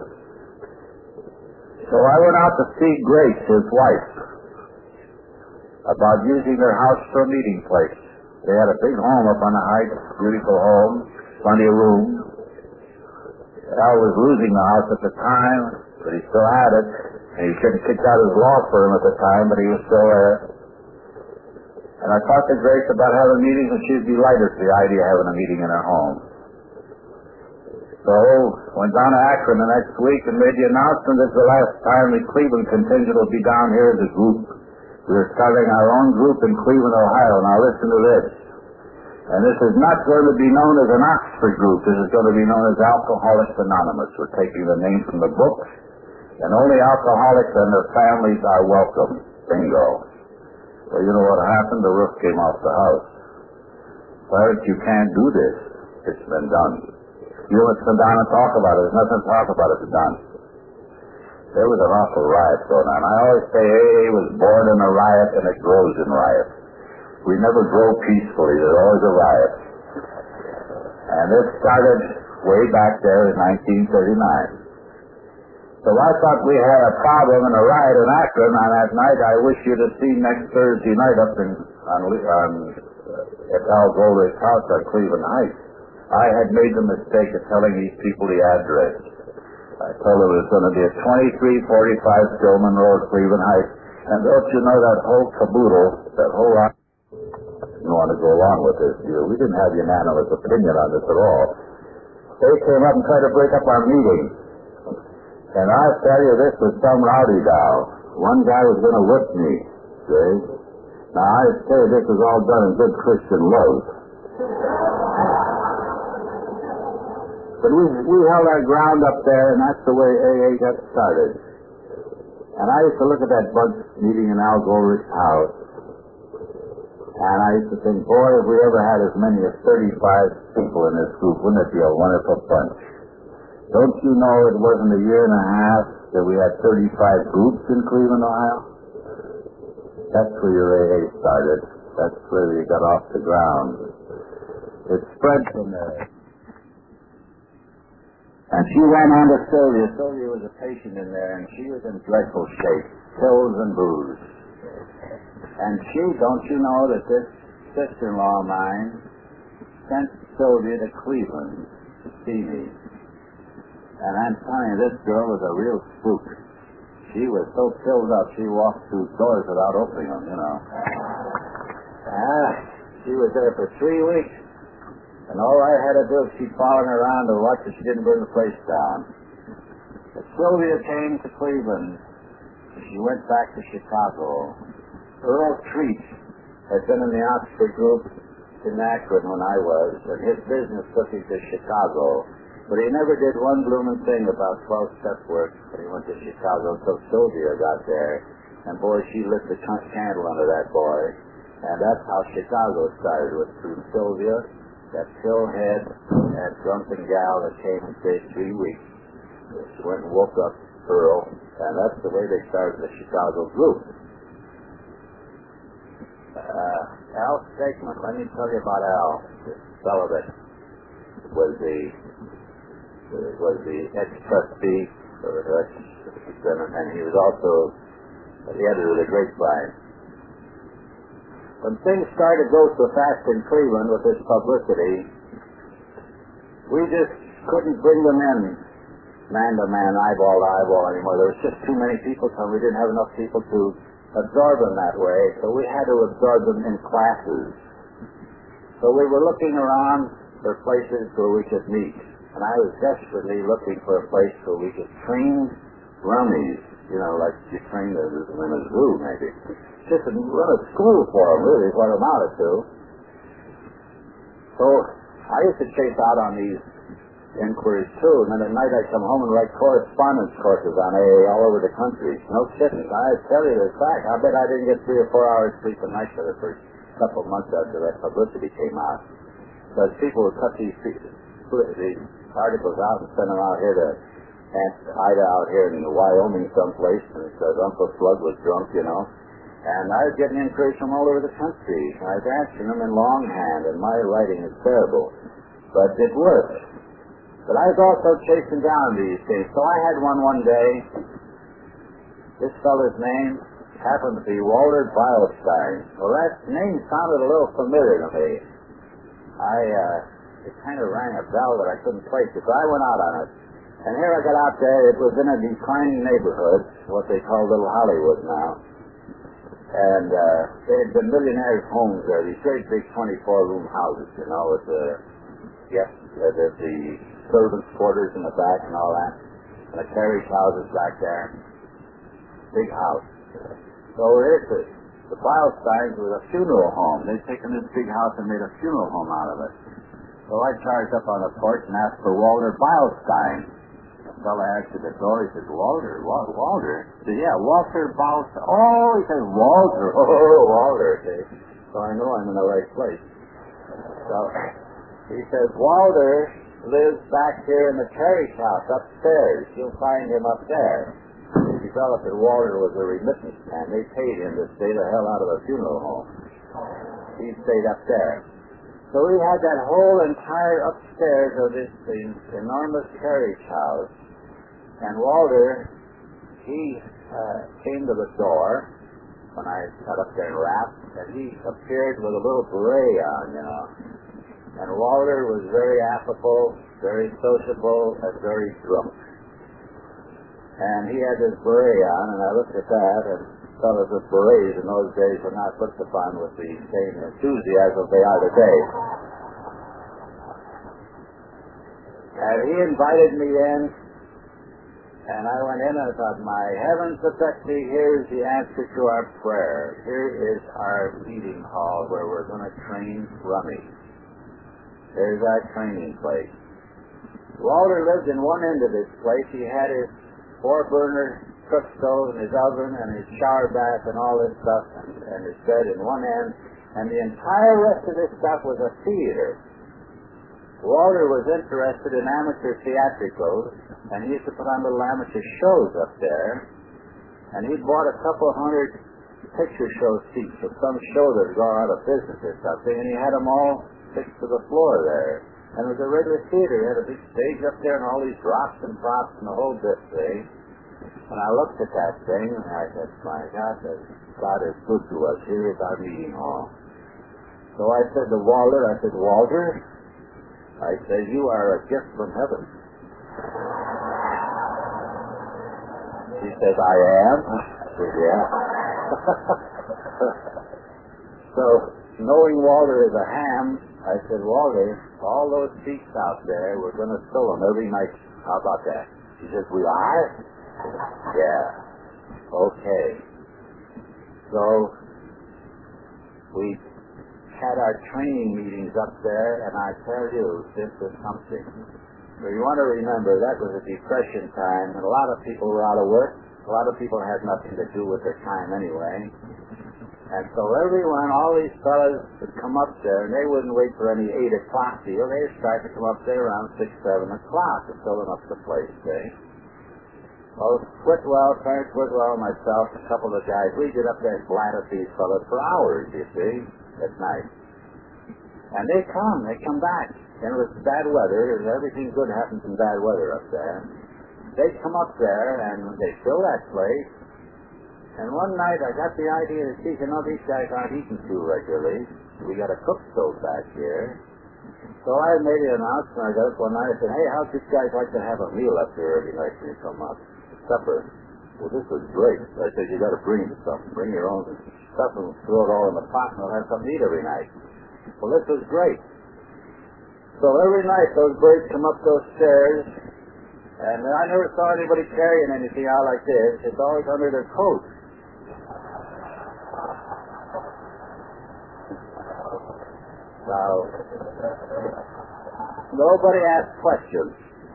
So I went out to see Grace, his wife, about using their house for a meeting place. They had a big home up on the heights, beautiful home, plenty of room. Al was losing the house at the time, but he still had it. And he couldn't kick out his law firm at the time, but he was still there. And I talked to Grace about having meetings, and she was delighted with the idea of having a meeting in her home. So, went down to Akron the next week and made the announcement this is the last time the Cleveland contingent will be down here as a group. We are starting our own group in Cleveland, Ohio. Now listen to this. And this is not going to be known as an Oxford group. This is going to be known as Alcoholics Anonymous. We're taking the name from the book. And only alcoholics and their families are welcome. Bingo. Well, you know what happened? The roof came off the house. Clarence, you can't do this. It's been done. You must come down and talk about it. There's nothing to talk about. It's done. There was an awful riot going on. I always say A A was born in a riot and it grows in riot. We never grow peacefully. There's always a riot. And this started way back there in nineteen thirty-nine. So I thought we had a problem and a riot in Akron on that night. I wish you'd have seen next Thursday night up in on, on uh, at Al Goldrich's house on Cleveland Heights. I had made the mistake of telling these people the address. I told them it was going to be at twenty-three forty-five Stillman Road, Cleveland Heights, And don't you know that whole caboodle, that whole lot, didn't want to go along with this deal. We didn't have unanimous opinion on this at all. They came up and tried to break up our meeting. And I tell you, this was some rowdy dow. One guy was going to whip me, see? Now, I say this was all done in good Christian love. But we, we held our ground up there, and that's the way A A got started. And I used to look at that bunch meeting in Al Gore's house, and I used to think, boy, if we ever had as many as thirty-five people in this group, wouldn't it be a wonderful bunch? Don't you know it wasn't a year and a half that we had thirty-five groups in Cleveland, Ohio? That's where your A A started. That's where you got off the ground. It spread from there. And she ran on to Sylvia. Sylvia was a patient in there, and she was in dreadful shape, pills and booze. And she, don't you know that this sister-in-law of mine sent Sylvia to Cleveland to see me. And I'm telling you, this girl was a real spook. She was so filled up, she walked through doors without opening them, you know. Ah, she was there for three weeks. And all I had to do was keep following her around to watch that she didn't burn the place down. But Sylvia came to Cleveland. She went back to Chicago. Earl Treat had been in the Oxford group in Akron when I was, and his business took him to Chicago. But he never did one blooming thing about twelve-step work when he went to Chicago until Sylvia got there. And boy, she lit the candle under that boy. And that's how Chicago started, was through Sylvia, that pillhead and drunken gal that came and stayed three weeks. She went and woke up Earl, and that's the way they started the Chicago group. Uh, Al Stegman, let me tell you about Al, this fellow that was the was the ex-trustee, or and he was also the editor of the Grapevine. When things started to go so fast in Cleveland with this publicity, we just couldn't bring them in man to man, eyeball to eyeball anymore. There was just too many people coming. We didn't have enough people to absorb them that way, so we had to absorb them in classes. So we were looking around for places where we could meet, and I was desperately looking for a place where we could train rummies, you know, like you train them in a zoo, maybe. Just to run a school for them, really, is what it amounted to. So I used to chase out on these inquiries, too, and then at night I'd come home and write correspondence courses on A A all over the country. No kidding. I tell you the fact, I bet I didn't get three or four hours sleep a night for the first couple of months after that publicity came out. Because people would cut these, these articles out and send them out here to Aunt Ida out here in Wyoming someplace, and it says Uncle Slug was drunk, you know. And I was getting inquiries from all over the country. I was answering them in longhand, and my writing is terrible. But it worked. But I was also chasing down these things. So I had one one day. This fellow's name happened to be Walter Beilstein. Well, that name sounded a little familiar to me. I, uh, it kind of rang a bell that I couldn't place it, so I went out on it. And here I got out there. It was in a declining neighborhood, what they call Little Hollywood now. And uh, there had been millionaires' homes there, these great big twenty-four room houses, you know, with the, yes, uh, the, the servants' quarters in the back and all that, and the carriage houses back there. Big house. So here's the, the Beilsteins was a funeral home. They'd taken this big house and made a funeral home out of it. So I charged up on the porch and asked for Walter Beilstein. The fellow answered the door. He said, Walter, Walter, Walter. I said, yeah, Walter Beilstein. Oh, he said, Walter. Oh, Walter. Okay. So I know I'm in the right place. So he says, Walter lives back here in the carriage house upstairs. You'll find him up there. He developed that Walter was a remittance man. They paid him to stay the hell out of a funeral home. He stayed up there. So we had that whole entire upstairs of this enormous carriage house. And Walter, he uh, came to the door when I got up there and rapped, and he appeared with a little beret on, you know. And Walter was very affable, very sociable, and very drunk. And he had his beret on, and I looked at that, and fellows with berets in those days were not looked upon with the same enthusiasm they are today. And he invited me in, and I went in and I thought, my heavens to Betsy, here's the answer to our prayer. Here is our meeting hall where we're going to train rummies. There's our training place. Walter lived in one end of this place. He had his four-burner cook stove and his oven and his shower bath and all this stuff and, and his bed in one end, and the entire rest of this stuff was a theater. Walter was interested in amateur theatricals, and he used to put on little amateur shows up there, and he'd bought a couple hundred picture show seats for some show that had gone out of business or something, and he had them all fixed to the floor there. And it was a regular theater. He had a big stage up there and all these drops and props and the whole bit thing. And I looked at that thing, and I said, my God, God is good to us. Here is our meeting hall. So I said to Walter, I said, Walter, I said, you are a gift from heaven. He says, I am? I said, yeah. So, knowing Walter is a ham, I said, Walter, all those seats out there, we're going to fill them every night. How about that? He says, we are? Yeah. Okay. So, we had our training meetings up there, and I tell you, this was something. So you want to remember, that was a depression time, and a lot of people were out of work. A lot of people had nothing to do with their time anyway. And so everyone, all these fellas would come up there, and they wouldn't wait for any eight o'clock deal. They would start to come up there around six, seven o'clock to filling up the place, see? Well, Whitwell, Clarence Whitwell, myself, a couple of guys, we get up there and blat at these fellas for hours, you see, at night. And they come, they come back. And it was bad weather, and everything good happens in bad weather up there. They come up there, and they fill that place. And one night I got the idea that, geez, you know, these guys aren't eating too regularly. We got a cook stove back here. So I made an announcement. I got up one night. I said, hey, how'd you guys like to have a meal up here every night when you come up? Supper. Well, this was great. I said, you got to bring stuff. Bring your own stuff and throw it all in the pot, and we'll have something to eat every night. Well, this was great. So every night those birds come up those stairs, and I never saw anybody carrying anything out like this. It's always under their coat. Now, nobody asked questions.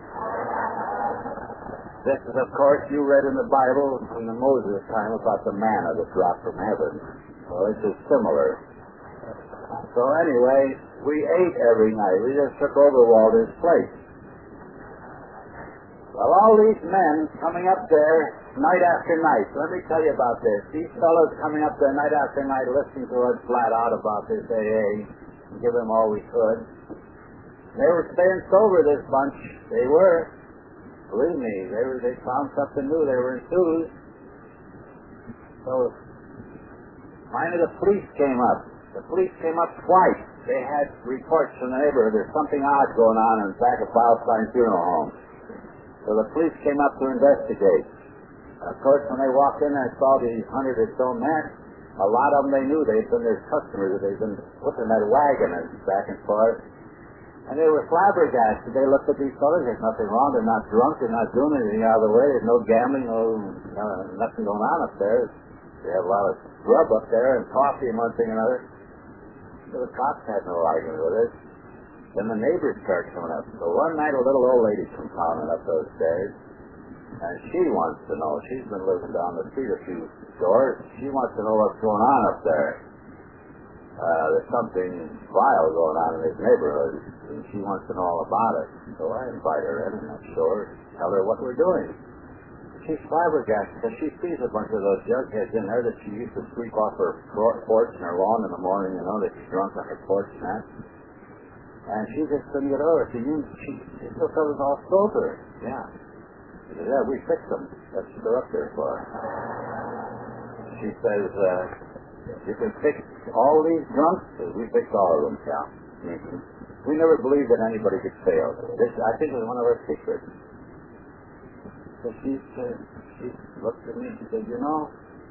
This is, of course, you read in the Bible from the Moses time about the manna that dropped from heaven. Well, this is similar. So anyway, we ate every night. We just took over Walter's place. Well, all these men coming up there night after night. Let me tell you about this. These fellows coming up there night after night listening to us flat out about this A A. Give them all we could. They were staying sober, this bunch. They were. Believe me, they were. They found something new. They were enthused. So, finally the police came up. The police came up twice. They had reports from the neighborhood. There's something odd going on in back of Beilstein Funeral Home. So the police came up to investigate. Of course, when they walked in and saw these hundred or so men, a lot of them they knew. They'd been their customers. They'd been pushing that wagon and back and forth. And they were flabbergasted. They looked at these fellas. There's nothing wrong. They're not drunk. They're not doing anything out of the way. There's no gambling, no uh, nothing going on up there. They have a lot of grub up there and coffee and one thing and another. So the cops had no argument with it. Then the neighbors started coming up. So one night a little old lady comes pounding up those stairs. And she wants to know. She's been living down the street a few doors. She wants to know what's going on up there. Uh, there's something vile going on in this neighborhood, and she wants to know all about it. So I invite her in and I show her, tell her what we're doing. She's flabbergasted because she sees a bunch of those jugheads in there that she used to sweep off her porch and her lawn in the morning, you know, that she's drunk on her porch and that. And she just couldn't get over it. She knew she, she still thought it was all sober. Yeah. She said, yeah, we fixed them. That's what they're up there for. She says, uh, you can fix all these drunks? We fix all of them, yeah. Mm-hmm. We never believed that anybody could fail. This, I think, was one of our secrets. So she said, she looked at me and she said, you know,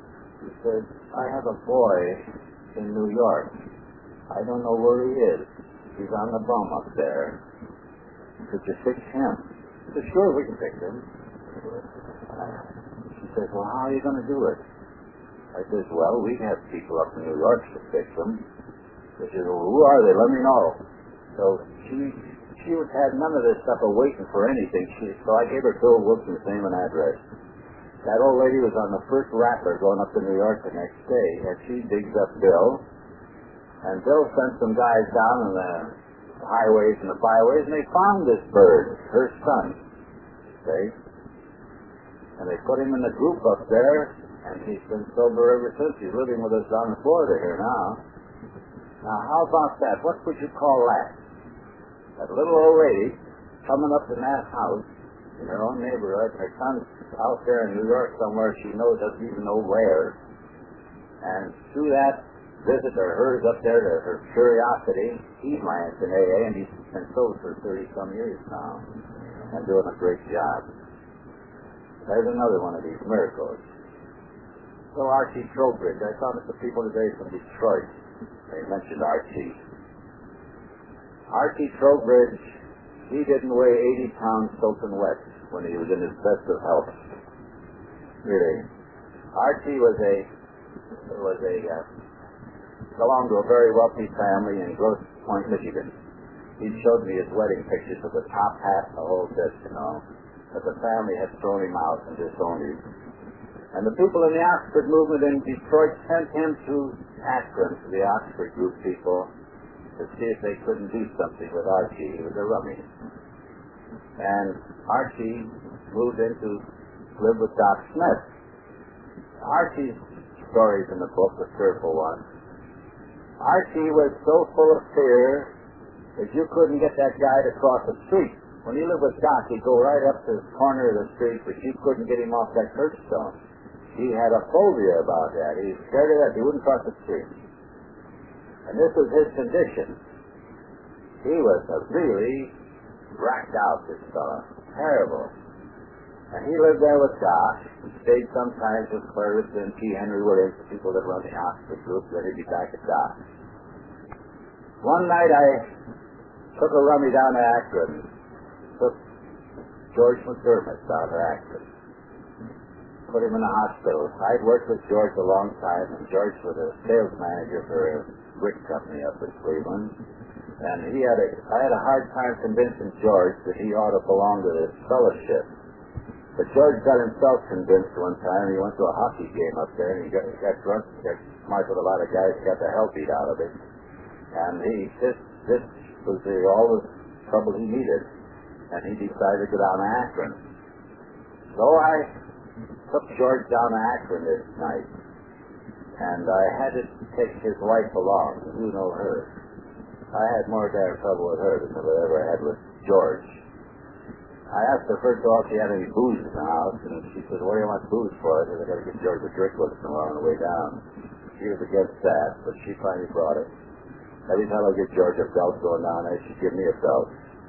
He said, I have a boy in New York. I don't know where he is. He's on the bum up there. Could you fix him? I said, sure, we can fix him. She says, well, how are you going to do it? I says, well, we have people up in New York to fix him. She says, well, who are they? Let me know. So she she had none of this stuff of waiting for anything. She, so I gave her Bill Wilson's name and address. That old lady was on the first rattler going up to New York the next day, and she digs up Bill. And Bill sent some guys down on the highways and the byways, and they found this bird, her son. Okay? And they put him in the group up there, and he's been sober ever since. He's living with us down in Florida here now. Now, how about that? What would you call that? That little old lady coming up in that house in her own neighborhood, her son's out there in New York somewhere she knows, doesn't even know where. And through that visit of hers up there to her curiosity, he's my aunt in A A, and he's been sober for thirty-some years now and doing a great job. There's another one of these miracles. So Archie Trowbridge, I talked to people today from Detroit. They mentioned Archie. Archie Trowbridge, he didn't weigh eighty pounds soaking wet when he was in his best of health. Really. Archie was a, was a, uh, belonged to a very wealthy family in Grosse Pointe, Michigan. He showed me his wedding pictures with the top hat and the whole bit, you know. But the family had thrown him out and disowned him. And the people in the Oxford movement in Detroit sent him to Akron, to the Oxford group people, to see if they couldn't do something with Archie. He was a rummy. And Archie moved in to live with Doc Smith. Archie's stories in the book, the fearful one. Archie was so full of fear that you couldn't get that guy to cross the street. When you lived with Doc, he'd go right up to the corner of the street, but you couldn't get him off that curbstone. He had a phobia about that. He was scared of that. He wouldn't cross the street. And this was his condition. He was a really racked out, this fellow. Terrible. And he lived there with Doc. He stayed sometimes with Clarence and T. Henry Williams, the people that run the Oxford group. Then he'd be back at Doc. One night I took a rummy down to Akron. Took George McDermott down to Akron. Put him in the hospital. I'd worked with George a long time, and George was a sales manager for a brick company up in Cleveland. And he had a, I had a hard time convincing George that he ought to belong to this fellowship. But George got himself convinced one time. He went to a hockey game up there, and he got, he got drunk, got smart with a lot of guys, got the hell beat out of him. And he, this, this was the, all the trouble he needed. And he decided to go down to Akron. So I took George down to Akron this night. And I had to take his wife along. You know her. I had more damn trouble with her than I ever had with George. I asked her first of all if she had any booze in the house, and she said, what do you want booze for? I said, I got to get George a drink once in a while on the way down. She was against that, but she finally brought it. Every time I get George a belt going down there, she'd give me a belt.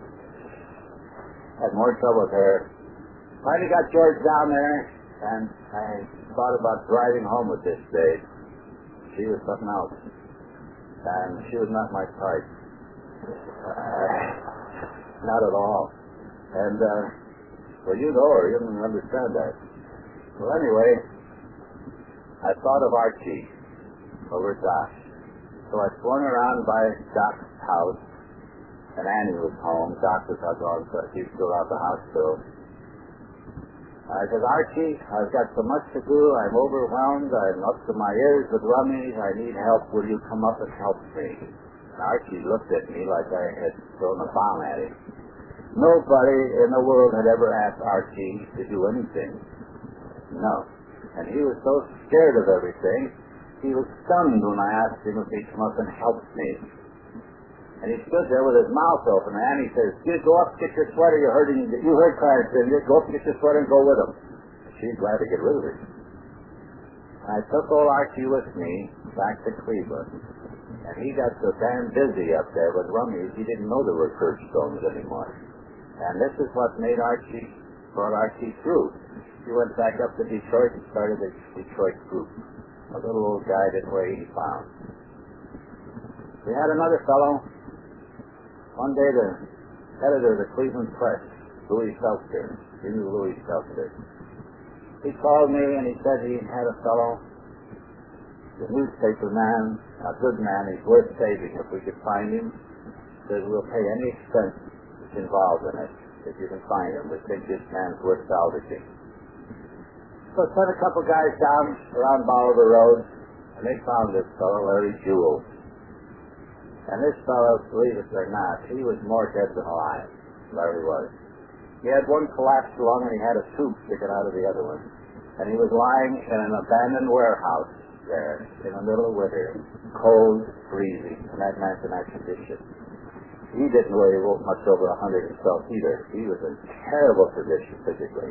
Had more trouble with her. Finally got George down there, and I thought about driving home with this day. She was something else. And she was not my type. Uh, not at all. And, uh, well, you know her. You don't understand that. Well, anyway, I thought of Archie over at Doc. So I swung around by Doc's house, and Annie was home. Doc was gone, so he was still out of the hospital. I said, Archie, I've got so much to do. I'm overwhelmed. I'm up to my ears with rummies. I need help. Will you come up and help me? And Archie looked at me like I had thrown a bomb at him. Nobody in the world had ever asked Archie to do anything. No. And he was so scared of everything, he was stunned when I asked him if he'd come up and help me. And he stood there with his mouth open, and Annie says, you go up, get your sweater, you're hurting. You heard Clarence saying, go up, get your sweater, and go with him. She's glad to get rid of him. I took old Archie with me back to Cleveland, and he got so damn busy up there with rummies, he didn't know there were curbstones anymore. And this is what made Archie, brought Archie through. He went back up to Detroit and started the Detroit group. a little old guy didn't weigh eighty pounds. We had another fellow. One day the editor of the Cleveland Press, Louis Seltzer, you knew Louis Seltzer. He called me and he said he had a fellow, the newspaper man, a good man, he's worth saving if we could find him. He says we'll pay any expense that's involved in it if you can find him. We think this man's worth salvaging. So sent a couple guys down around Bolivar Road, and they found this fellow, Larry Jewell. And this fellow, believe it or not, he was more dead than alive, Larry was. He had one collapsed lung and he had a tube sticking out of the other one. And he was lying in an abandoned warehouse there in the middle of winter, cold, freezing, and that man's in that condition. He didn't weigh much over a hundred himself either. He was in terrible condition physically.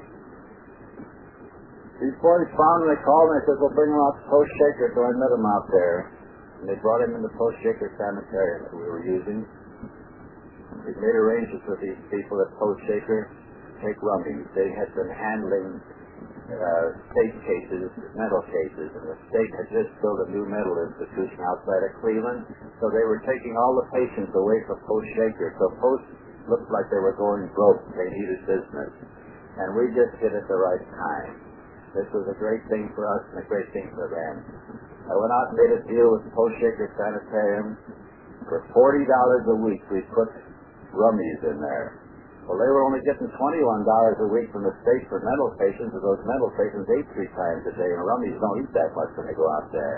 Before he found him, they called and they said, we'll bring him out to Post Shaker. So I met him out there. And they brought him in the Post Shaker sanitarium that we were using. We made arrangements with these people at Post Shaker to take rummies. They had been handling uh, state cases, mental cases, and the state had just built a new mental institution outside of Cleveland. So they were taking all the patients away from Post Shaker. So Post looked like they were going broke. They needed business. And we just hit at the right time. This was a great thing for us and a great thing for them. I went out and made a deal with Post Shaker Sanitarium. For forty dollars a week, we put rummies in there. Well, they were only getting twenty-one dollars a week from the state for mental patients, and those mental patients ate three times a day, and rummies don't eat that much when they go out there.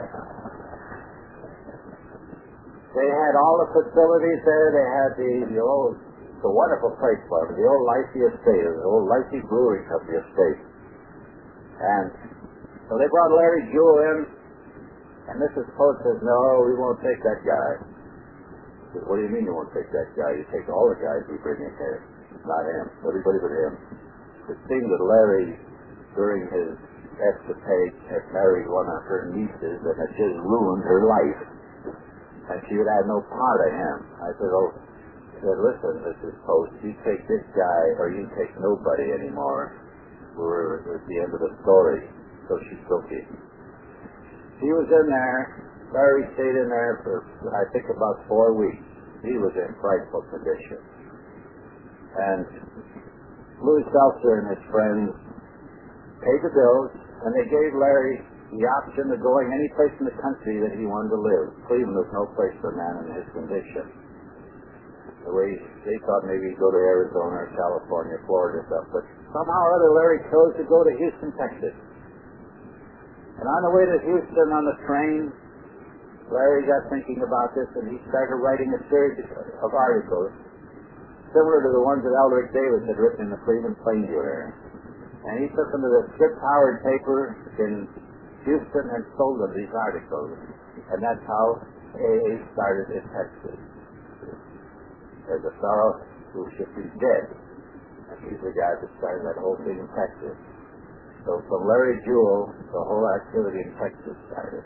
They had all the facilities there. They had the, the old, the wonderful place for them, the old Licey Estate, the old Licey Brewery Company Estate. And so they brought Larry Jewell in, and Missus Post says, no, we won't take that guy. He says, what do you mean you won't take that guy? You take all the guys we bring in here. Not him. Everybody but him. It seemed that Larry, during his escapade, had married one of her nieces and had just ruined her life. And she would have no part of him. I said, oh, I said, listen, Missus Post, you take this guy or you take nobody anymore. We're at the end of the story. So she took him. He was in there. Larry stayed in there for, I think, about four weeks. He was in frightful condition. And Louis Seltzer and his friends paid the bills, and they gave Larry the option of going any place in the country that he wanted to live. Cleveland was no place for a man in his condition. The way they thought maybe he'd go to Arizona or California, Florida, or stuff. But somehow or other, Larry chose to go to Houston, Texas. And on the way to Houston on the train, Larry got thinking about this, and he started writing a series of articles similar to the ones that Eldrick Davis had written in the Cleveland Plain Dealer. And he took them to the Scripps Howard paper in Houston and sold them these articles. And that's how A A started in Texas. There's a fellow who should be dead. And he's the guy that started that whole thing in Texas. So from Larry Jewell, the whole activity in Texas started.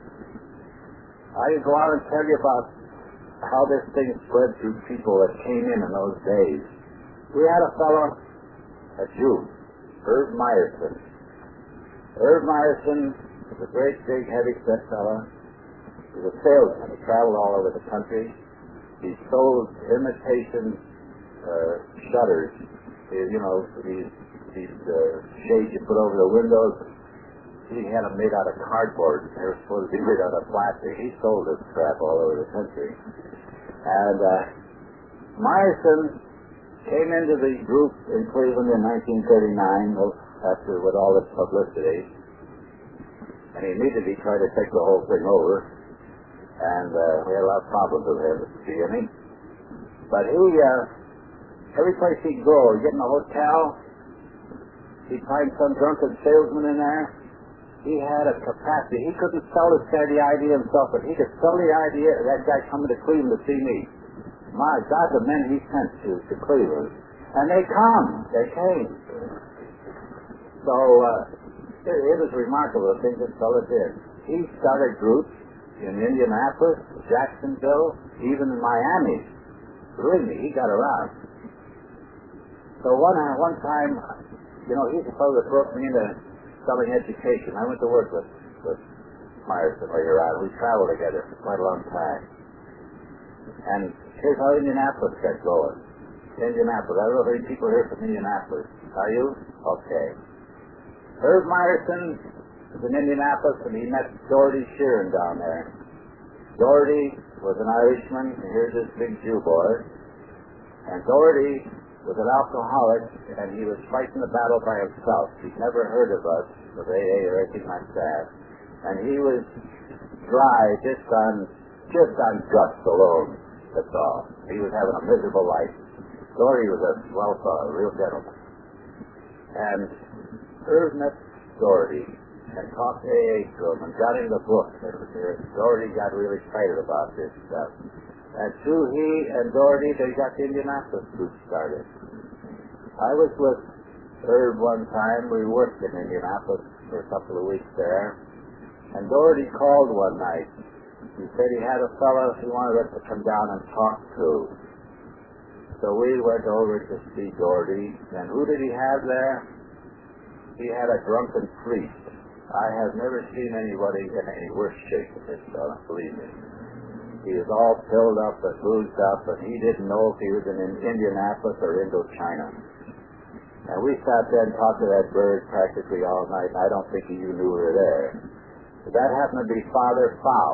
I can go on and tell you about how this thing spread through people that came in in those days. We had a fellow, a Jew, Herb Meyerson. Herb Meyerson was a great, big, heavy-set fellow. He was a salesman. He traveled all over the country. He sold imitation uh, shutters, you know, these these uh, shades you put over the windows. He had them made out of cardboard. They were supposed to be made out of plastic. He sold this crap all over the country. And uh, Meyerson came into the group in Cleveland in nineteen thirty-nine after with all this publicity. And he immediately tried to take the whole thing over. And uh, we had a lot of problems with him at the beginning. But he, uh, every place he'd go, he'd get in a hotel, he'd find some drunken salesman in there. He had a capacity. He couldn't sell this guy the idea himself, but he could sell the idea of that guy coming to Cleveland to see me. My God, the men he sent to, to Cleveland. And they come. They came. So, uh, it, it was remarkable the things this fellow did. He started groups in Indianapolis, Jacksonville, even in Miami. Believe me, he got around. So one, uh, one time, you know, he's the fellow that broke me into selling education. I went to work with, with Myerson later on. We traveled together for quite a long time. And here's how Indianapolis got going. Indianapolis. I don't know if any people here from Indianapolis. Are you? Okay. Herb Myerson was in Indianapolis, and he met Doherty Sheeran down there. Doherty was an Irishman, and here's this big Jew boy. And Doherty was an alcoholic, and he was fighting the battle by himself. He'd never heard of us, of A A or anything like that. And he was dry just on, just on guts alone, that's all. He was having a miserable life. Doherty was a swell fellow, a real gentleman. And Irv met Doherty and talked A A to him and got him the book. Doherty got really excited about this stuff. And through he and Doherty, they got the Indianapolis group started. I was with Irv one time. We worked in Indianapolis for a couple of weeks there. And Doherty called one night. He said he had a fellow he wanted us to come down and talk to. So we went over to see Doherty. And who did he have there? He had a drunken priest. I have never seen anybody in any worse shape than this fellow, believe me. He was all filled up and boozed up, and he didn't know if he was in Indianapolis or Indochina. And we sat there and talked to that bird practically all night, and I don't think you knew we were there. But that happened to be Father Fowl.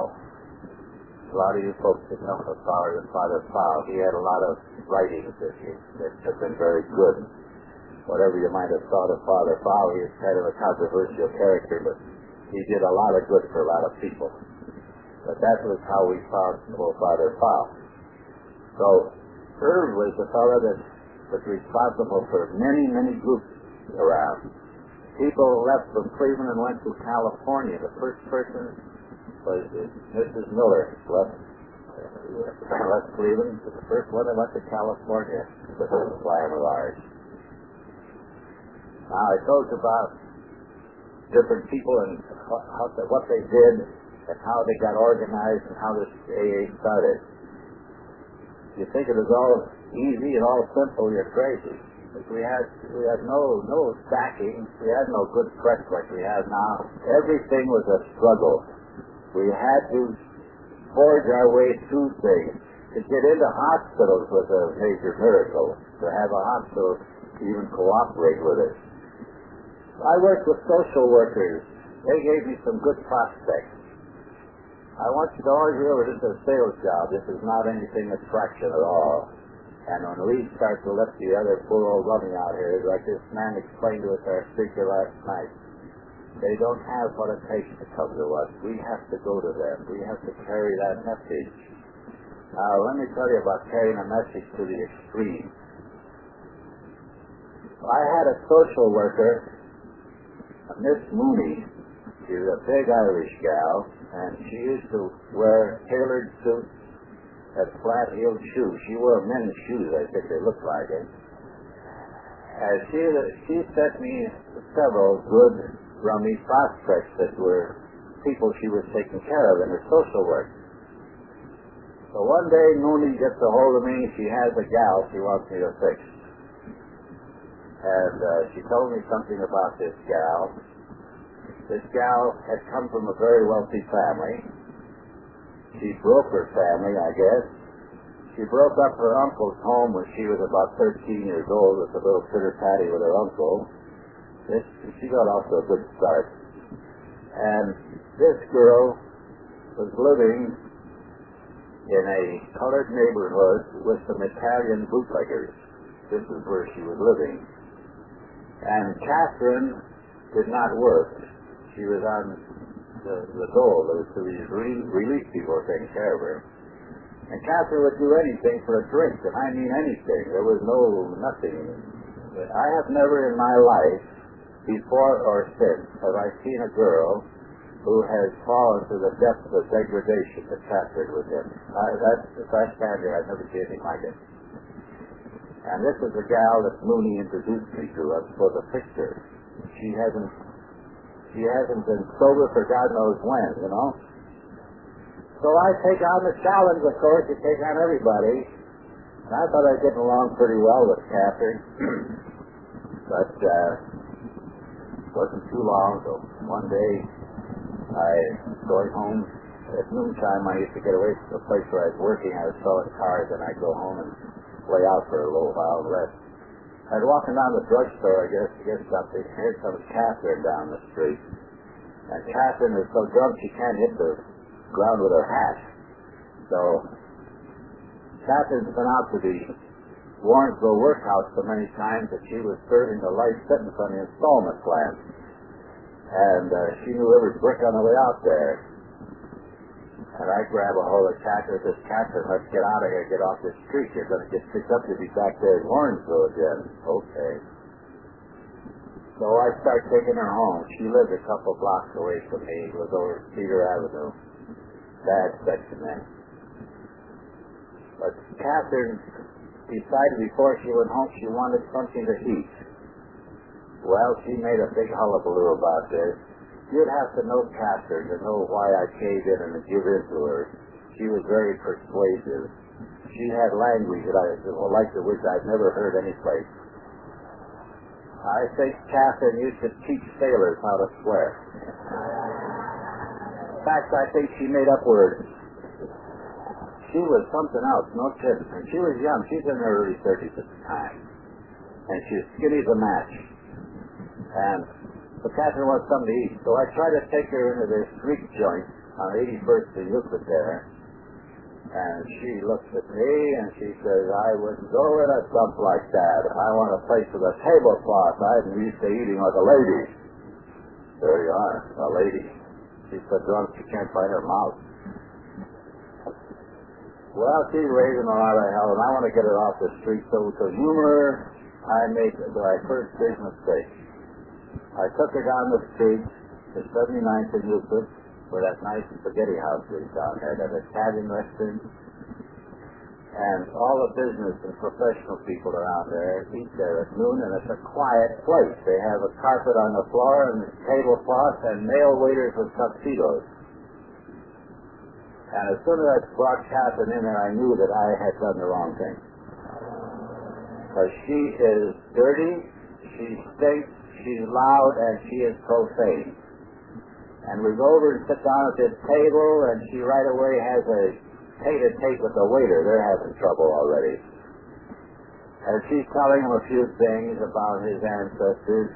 A lot of you folks that know the Father, Father Fowl, he had a lot of writings that, that have been very good. Whatever you might have thought of Father Fowl, he was kind of a controversial character, but he did a lot of good for a lot of people. But that was how we found old Father Fowl. So Irv was the fellow that was responsible for many, many groups around. People left from Cleveland and went to California. The first person was Missus Miller, left, left Cleveland. The first one that went to California with a plan of ours. Now, I told you about different people and how, what they did and how they got organized and how this A A started. You think it was all easy and all simple, you're crazy. But we had we had no no backing, we had no good press like we have now. Everything was a struggle. We had to forge our way through things. To get into hospitals was a major miracle. To have a hospital even cooperate with us. I worked with social workers. They gave me some good prospects. I want you to always remember this is a sales job. This is not anything that's fraction at all. And when we start to let the other poor old rummy out here, like this man explained to us, our speaker last night, they don't have what it takes to come to us. We have to go to them. We have to carry that message. Now, let me tell you about carrying a message to the extreme. I had a social worker, Miss Mooney. She was a big Irish gal, and she used to wear tailored suits and flat-heeled shoes. She wore men's shoes, I think they looked like it. And she, she sent me several good rummy prospects that were people she was taking care of in her social work. So one day, Mooney gets a hold of me. She has a gal she wants me to fix. And uh, she told me something about this gal. This gal had come from a very wealthy family. She broke her family, I guess. She broke up her uncle's home when she was about thirteen years old with a little pitter-patty with her uncle. This, she got off to a good start. And this girl was living in a colored neighborhood with some Italian bootleggers. This is where she was living. And Catherine did not work. She was on the, the dole. There was these relief people taking care of her. And Catherine would do anything for a drink, and I mean anything. There was no nothing. I have never in my life, before or since, have I seen a girl who has fallen to the depths of degradation that Catherine was in. I, that's, if I stand here, I've never seen anything like it. And this is a gal that Mooney introduced me to. I'm supposed to fix her. She hasn't, she hasn't been sober for God knows when, you know. So I take on the challenge, of course, to take on everybody. And I thought I was getting along pretty well with Catherine. But uh, it wasn't too long, so one day I, going home at noontime, I used to get away from the place where I was working. I was selling cars, and I'd go home and lay out for a little while and rest. I'd walking down the drugstore, I guess, to get something. Here comes Catherine down the street. And Catherine is so drunk she can't hit the ground with her hat. So, Catherine's been out to the Warrensville workhouse so many times that she was serving a life sentence on the installment plan. And uh, she knew every brick on the way out there. And I grab a hold of Catherine and says, Catherine, let's get out of here, get off this street. You're going to get picked up to be back there in Warrensville again. Okay. So I start taking her home. She lived a couple blocks away from me. It was over Cedar Avenue. Bad section then. But Catherine decided before she went home she wanted something to eat. Well, she made a big hullabaloo about this. You'd have to know Catherine to know why I caved in and to give in to her. She was very persuasive. She had language that I like the which I'd never heard anyplace. I think Catherine used to teach sailors how to swear. In fact, I think she made up words. She was something else, no kidding. And she was young. She's in her early thirties at the time. And she was skinny as a match. And but Catherine wants something to eat. So I try to take her into this Greek joint on eighty-first and Euclid there. And she looks at me and she says, I wouldn't go in a dump like that. I want a place with a tablecloth. I'm used to eating like a lady. There you are, a lady. She's so drunk she can't find her mouth. Well, she's raising a lot of hell, and I want to get her off the street. So to humor her, I made my first big mistake. I took her down the street to seventy-ninth and Euclid, where that nice spaghetti house is down there, that Italian restaurant. And all the business and professional people around there eat there at noon, and it's a quiet place. They have a carpet on the floor and tablecloths and male waiters with tuxedos. And as soon as I brought Catherine in there, I knew that I had done the wrong thing. Because she is dirty, she stinks, she's loud, and she is profane. And we go over and sit down at this table, and she right away has a tete-a-tete with the waiter. They're having trouble already. And she's telling him a few things about his ancestors.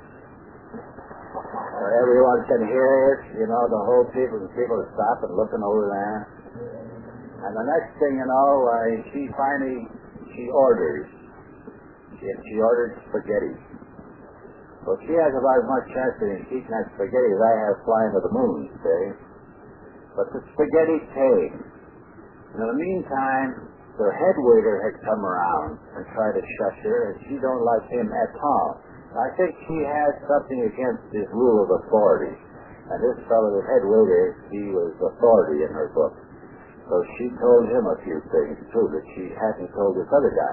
Everyone can hear it, you know, the whole people, people are stopping, looking over there. And the next thing you know, uh, she finally, she orders. She, she ordered spaghetti. Well, she has about as much chance of eating that spaghetti as I have flying to the moon, see? But the spaghetti came. In the meantime, the head waiter had come around and tried to shush her, and she don't like him at all. I think she has something against his rule of authority. And this fellow, the head waiter, he was authority in her book. So she told him a few things, too, that she hadn't told this other guy.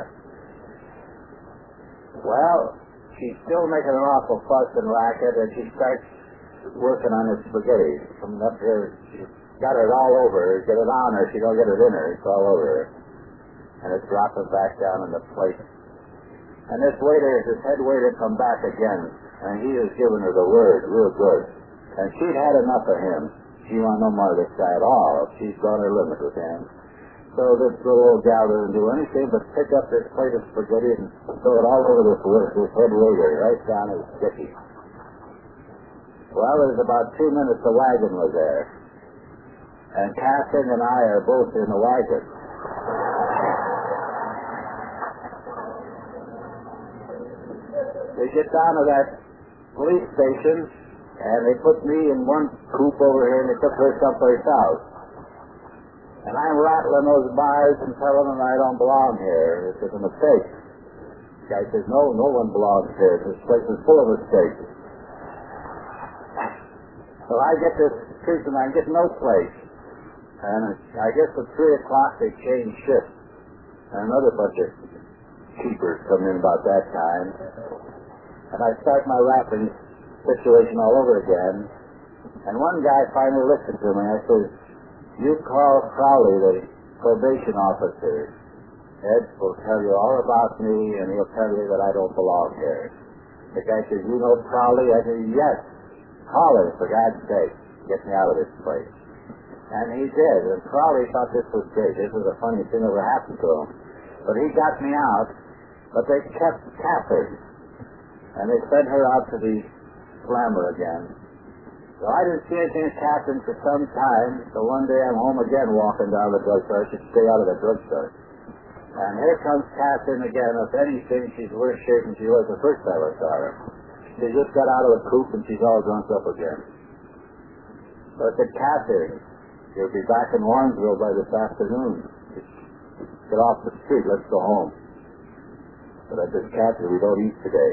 Well, she's still making an awful fuss and racket, and she starts working on her spaghetti. Coming up here, she's got it all over her. Get it on her. She don't get it in her. It's all over her. And it's dropping back down in the plate. And this waiter, this head waiter, come back again, and he has given her the word real good. And she'd had enough of him. She wanted no more of this guy at all. She's gone her limit with him. So this little old gal doesn't do anything but pick up this plate of spaghetti and throw it all over this, this head waiter, right down his sticky. Well, there's about two minutes the wagon was there. And Catherine and I are both in the wagon. They get down to that police station, and they put me in one coop over here, and they took her someplace else. And I'm rattling those bars and telling them I don't belong here. This is a mistake. The guy says, no, no one belongs here. This place is full of mistakes. So I get this treatment, I get no place. And I guess at three o'clock they change shifts. And another bunch of keepers come in about that time. And I start my rapping situation all over again. And one guy finally listened to me. I said, you call Crowley, the probation officer. Ed will tell you all about me, and he'll tell you that I don't belong here. The guy says, you know Crowley? I said, yes. Call him, for God's sake. get me out of this place. And he did, and Crowley thought this was great. This was the funniest thing that ever happened to him. But he got me out, but they kept Catherine, and they sent her out to the slammer again. So I didn't see anything of Catherine for some time, so one day I'm home again walking down the drugstore. I should stay out of the drugstore. And here comes Catherine again. If anything, she's worse shape than she was the first time I saw her. She just got out of the coop and she's all drunk up again. So I said, Catherine, you'll be back in Warrensville by this afternoon. Get off the street, let's go home. But I said, Catherine, we don't eat today.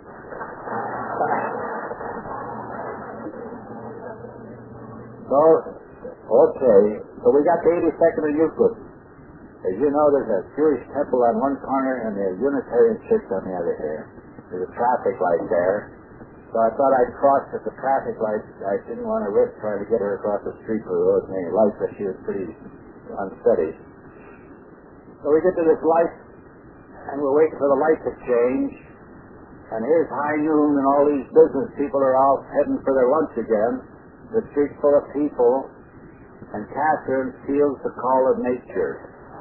So, okay, so we got to eighty-second and Euclid. As you know, there's a Jewish temple on one corner and a Unitarian church on the other here. There's a traffic light there. So I thought I'd cross at the traffic light. I didn't want to risk trying to get her across the street where there wasn't any light, but she was pretty unsteady. So we get to this light, and we're waiting for the light to change. And here's high noon, and all these business people are all heading for their lunch again. The street's full of people, and Catherine feels the call of nature.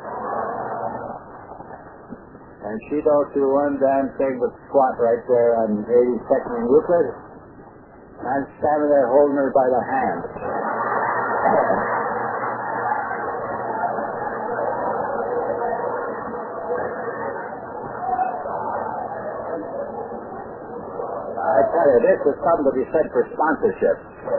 And she don't do one damn thing but squat right there on eighty-second and Euclid. And I'm standing there holding her by the hand. I tell you, this is something to be said for sponsorship.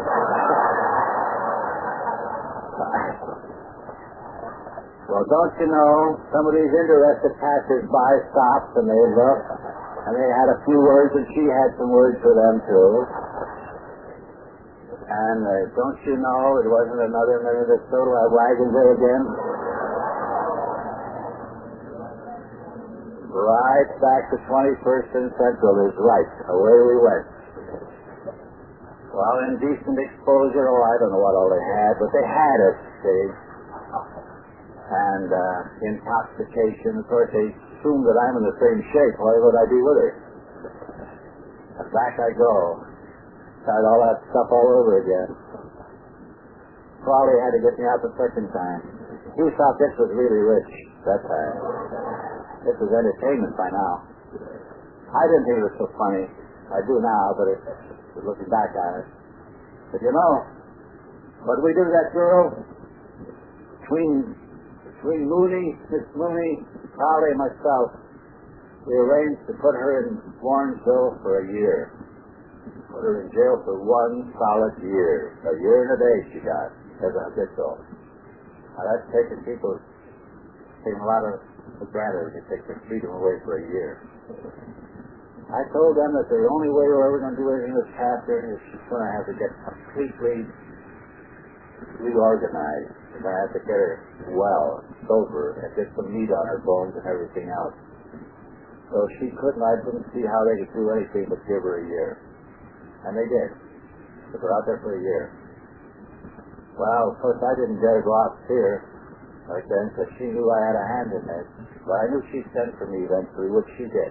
Well, don't you know, some of these interested passers-by stopped and they looked, and they had a few words, and she had some words for them, too. And uh, don't you know, it wasn't another minute or so to have wagons there again? Right back to twenty-first and Central is right. Away we went. Well, indecent exposure, oh, I don't know what all they had, but they had us, see. And uh, intoxication, of course, they assume that I'm in the same shape. Why would I be with her? And back I go. Tried all that stuff all over again. Crowley had to get me out the second time. He thought this was really rich that time. This was entertainment by now. I didn't think it was so funny. I do now, but it, looking back on it. But you know, what did we do to that girl? Between Between Mooney, Miss Mooney, Crowley, and myself, we arranged to put her in Warrensville for a year. Put her in jail for one solid year. A year and a day she got as a habitual. Now that's taking people, taking a lot of for granted if you take their freedom away for a year. I told them that the only way we're ever going to do anything in this chapter is she's going to have to get completely reorganized. We're going to have to get her well, sober, and get some meat on her bones and everything else. So she couldn't, I couldn't see how they could do anything but give her a year. And they did. Took her out there for a year. Well, of course, I didn't dare go out here like then, because she knew I had a hand in this. But I knew she'd send for me eventually, which she did.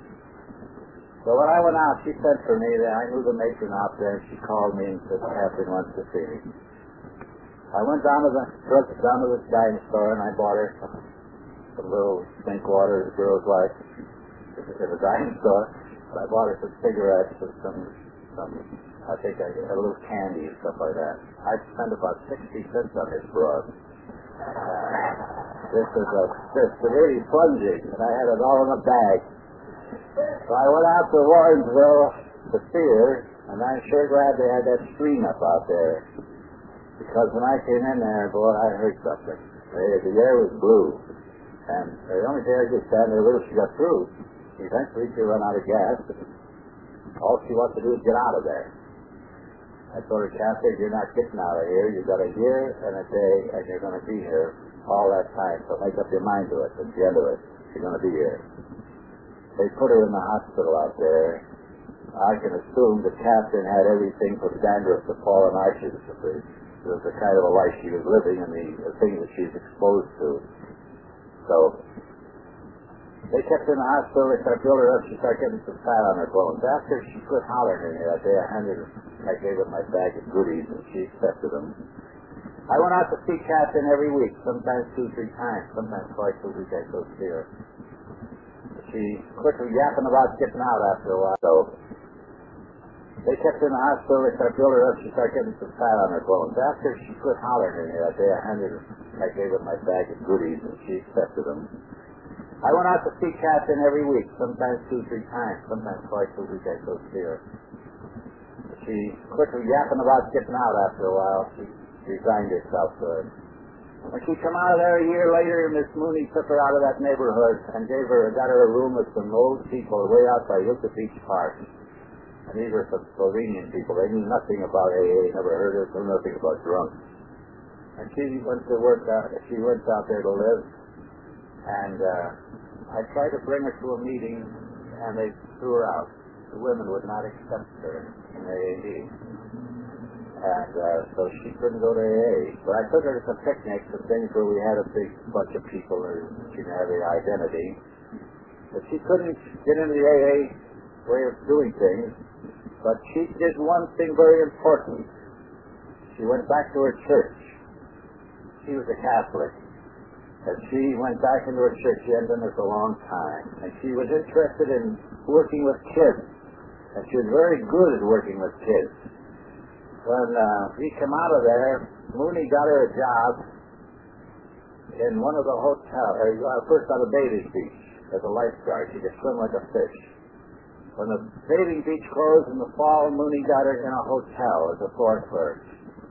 So when I went out, she sent for me. Then I knew the matron out there, and she called me and said, Captain wants to see me. I went down to the drug, down to the dime store, and I bought her some, some little stink water the girls like in the dime store. I bought her some cigarettes and some, some I think I had a little candy and stuff like that. I spent about sixty cents on this broad. Uh, this is a, this is really plunging, and I had it all in a bag. So I went out to Warrensville to see her, and I'm sure glad they had that screen up out there. Because when I came in there, boy, I heard something. The air was blue. And the only thing I could stand there with, she got through. Eventually she ran out of gas. All she wants to do is get out of there. I told her, Catherine, you're not getting out of here. You've got a year and a day, and you're going to be here all that time. So make up your mind to it. At the end of it, you're going to be here. They put her in the hospital out there. I can assume that Catherine had everything from dandruff to fallen arches. It was the kind of a life she was living and the, the things that she was exposed to. So, They kept her in the hospital. They started building her up. She started getting some fat on her bones. After she quit hollering at me that day, I handed her, I gave her my bag of goodies, and she accepted them. I went out to see Catherine every week, sometimes two, three times, sometimes twice a week I'd go see her. She quit yapping about getting out after a while. So they kept her in the hospital. They started building her up. She started getting some fat on her bones. After she quit hollering at me that day, I handed her, I gave her my bag of goodies, and she accepted them. I went out to see Catherine every week, sometimes two, three times, sometimes twice a week I'd go see her. She quit yapping about getting out after a while. She resigned herself to it. When she come out of there a year later, Miss Mooney took her out of that neighborhood and gave her, got her a room with some old people way out by Hilton Beach Park. And these were some Slovenian people. They knew nothing about A A, never heard of it, knew nothing about drunks. And she went to work out, she went out there to live. And uh, I tried to bring her to a meeting, and they threw her out. The women would not accept her in A A D. And uh, so she couldn't go to A A. But I took her to some picnics and things where we had a big bunch of people, and she didn't have the identity. But she couldn't get into the A A way of doing things. But she did one thing very important. She went back to her church. She was a Catholic. As she went back into her church, she hadn't done this a long time, and she was interested in working with kids, and she was very good at working with kids. When uh, we came out of there, Mooney got her a job in one of the hotels, uh, first on the bathing beach as a lifeguard. She could swim like a fish. When the bathing beach closed in the fall, Mooney got her in a hotel as a floor clerk.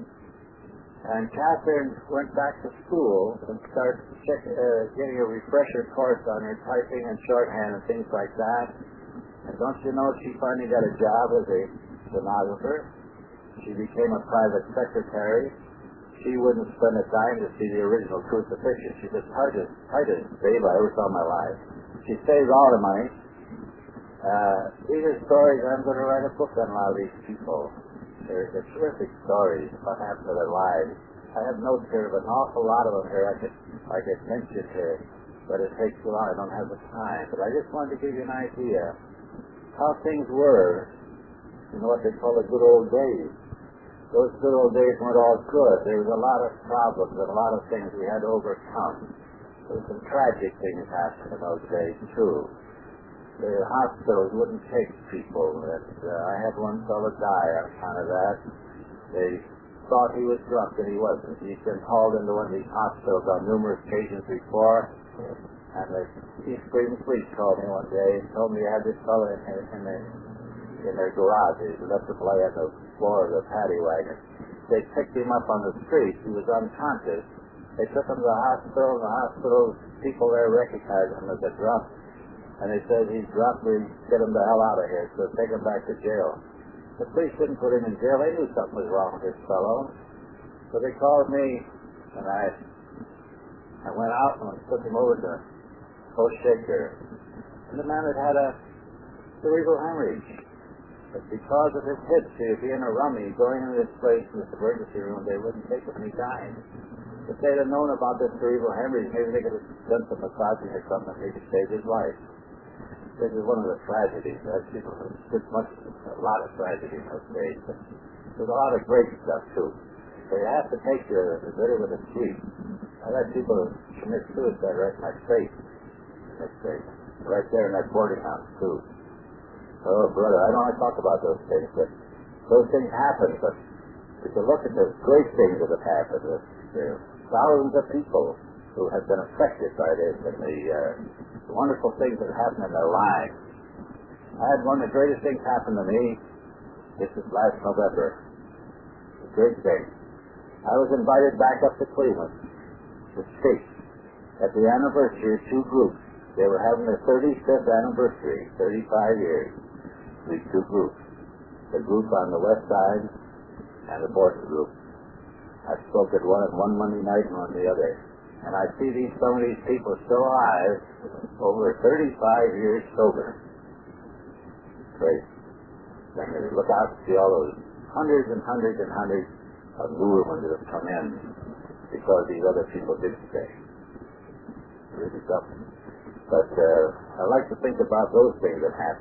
And Catherine went back to school and started check, uh, getting a refresher course on her typing and shorthand and things like that. And don't you know, she finally got a job as a stenographer. She became a private secretary. She wouldn't spend a dime to see the original crucifixion. She's the tightest, tightest babe I ever saw in my life. She saves all the money. Uh, these are stories. I'm going to write a book on a lot of these people. They're, they're terrific stories of what happened to their lives. I have notes here of an awful lot of them here. I could, I could mention here, but it takes too long. I don't have the time. But I just wanted to give you an idea how things were in what they call the good old days. Those good old days weren't all good. There was a lot of problems and a lot of things we had to overcome. There were some tragic things happening in those days, too. The hospitals wouldn't take people. And, uh, I had one fellow die on account of that. They thought he was drunk, and he wasn't. He'd been hauled into one of these hospitals on numerous occasions before, and the East Green Police called me one day and told me they had this fellow in, in, in, their, in their garages. He left to play on the floor of the paddy wagon. They picked him up on the street. He was unconscious. They took him to the hospital, and the hospital people there recognized him as a drunk. And they said, he's drunk, we get him the hell out of here, so take him back to jail. The police didn't put him in jail. They knew something was wrong with this fellow. So they called me, and I I went out and took him over to Coach Shaker. And the man had had a cerebral hemorrhage. But because of his history of being a rummy, going into this place in this emergency room, they wouldn't take him, and he died. If they'd have known about this cerebral hemorrhage, maybe they could have done some massaging or something, and maybe saved his life. This is one of the tragedies. There's much, a lot of tragedy in those days. But there's a lot of great stuff, too. So you have to take the, the bitter with the sweet. I've had people commit suicide right in my face. Right there in that boarding house, too. Oh, brother, I don't want to talk about those things, but those things happen. But if you look at the great things that have happened, there are thousands of people who have been affected by this, and the, uh, the wonderful things that happen in their lives. I had one of the greatest things happen to me. This is last November. A great thing. I was invited back up to Cleveland to speak at the anniversary of two groups. They were having their thirty-fifth anniversary, thirty-five years. These two groups. The group on the west side and the Boston group. I spoke at one on one Monday night and on the other. And I see these some of these people still alive over thirty-five years sober. Great. Then you look out and see all those hundreds and hundreds and hundreds of new ones that have come in because these other people did stay. Really something. But uh, I like to think about those things that happen.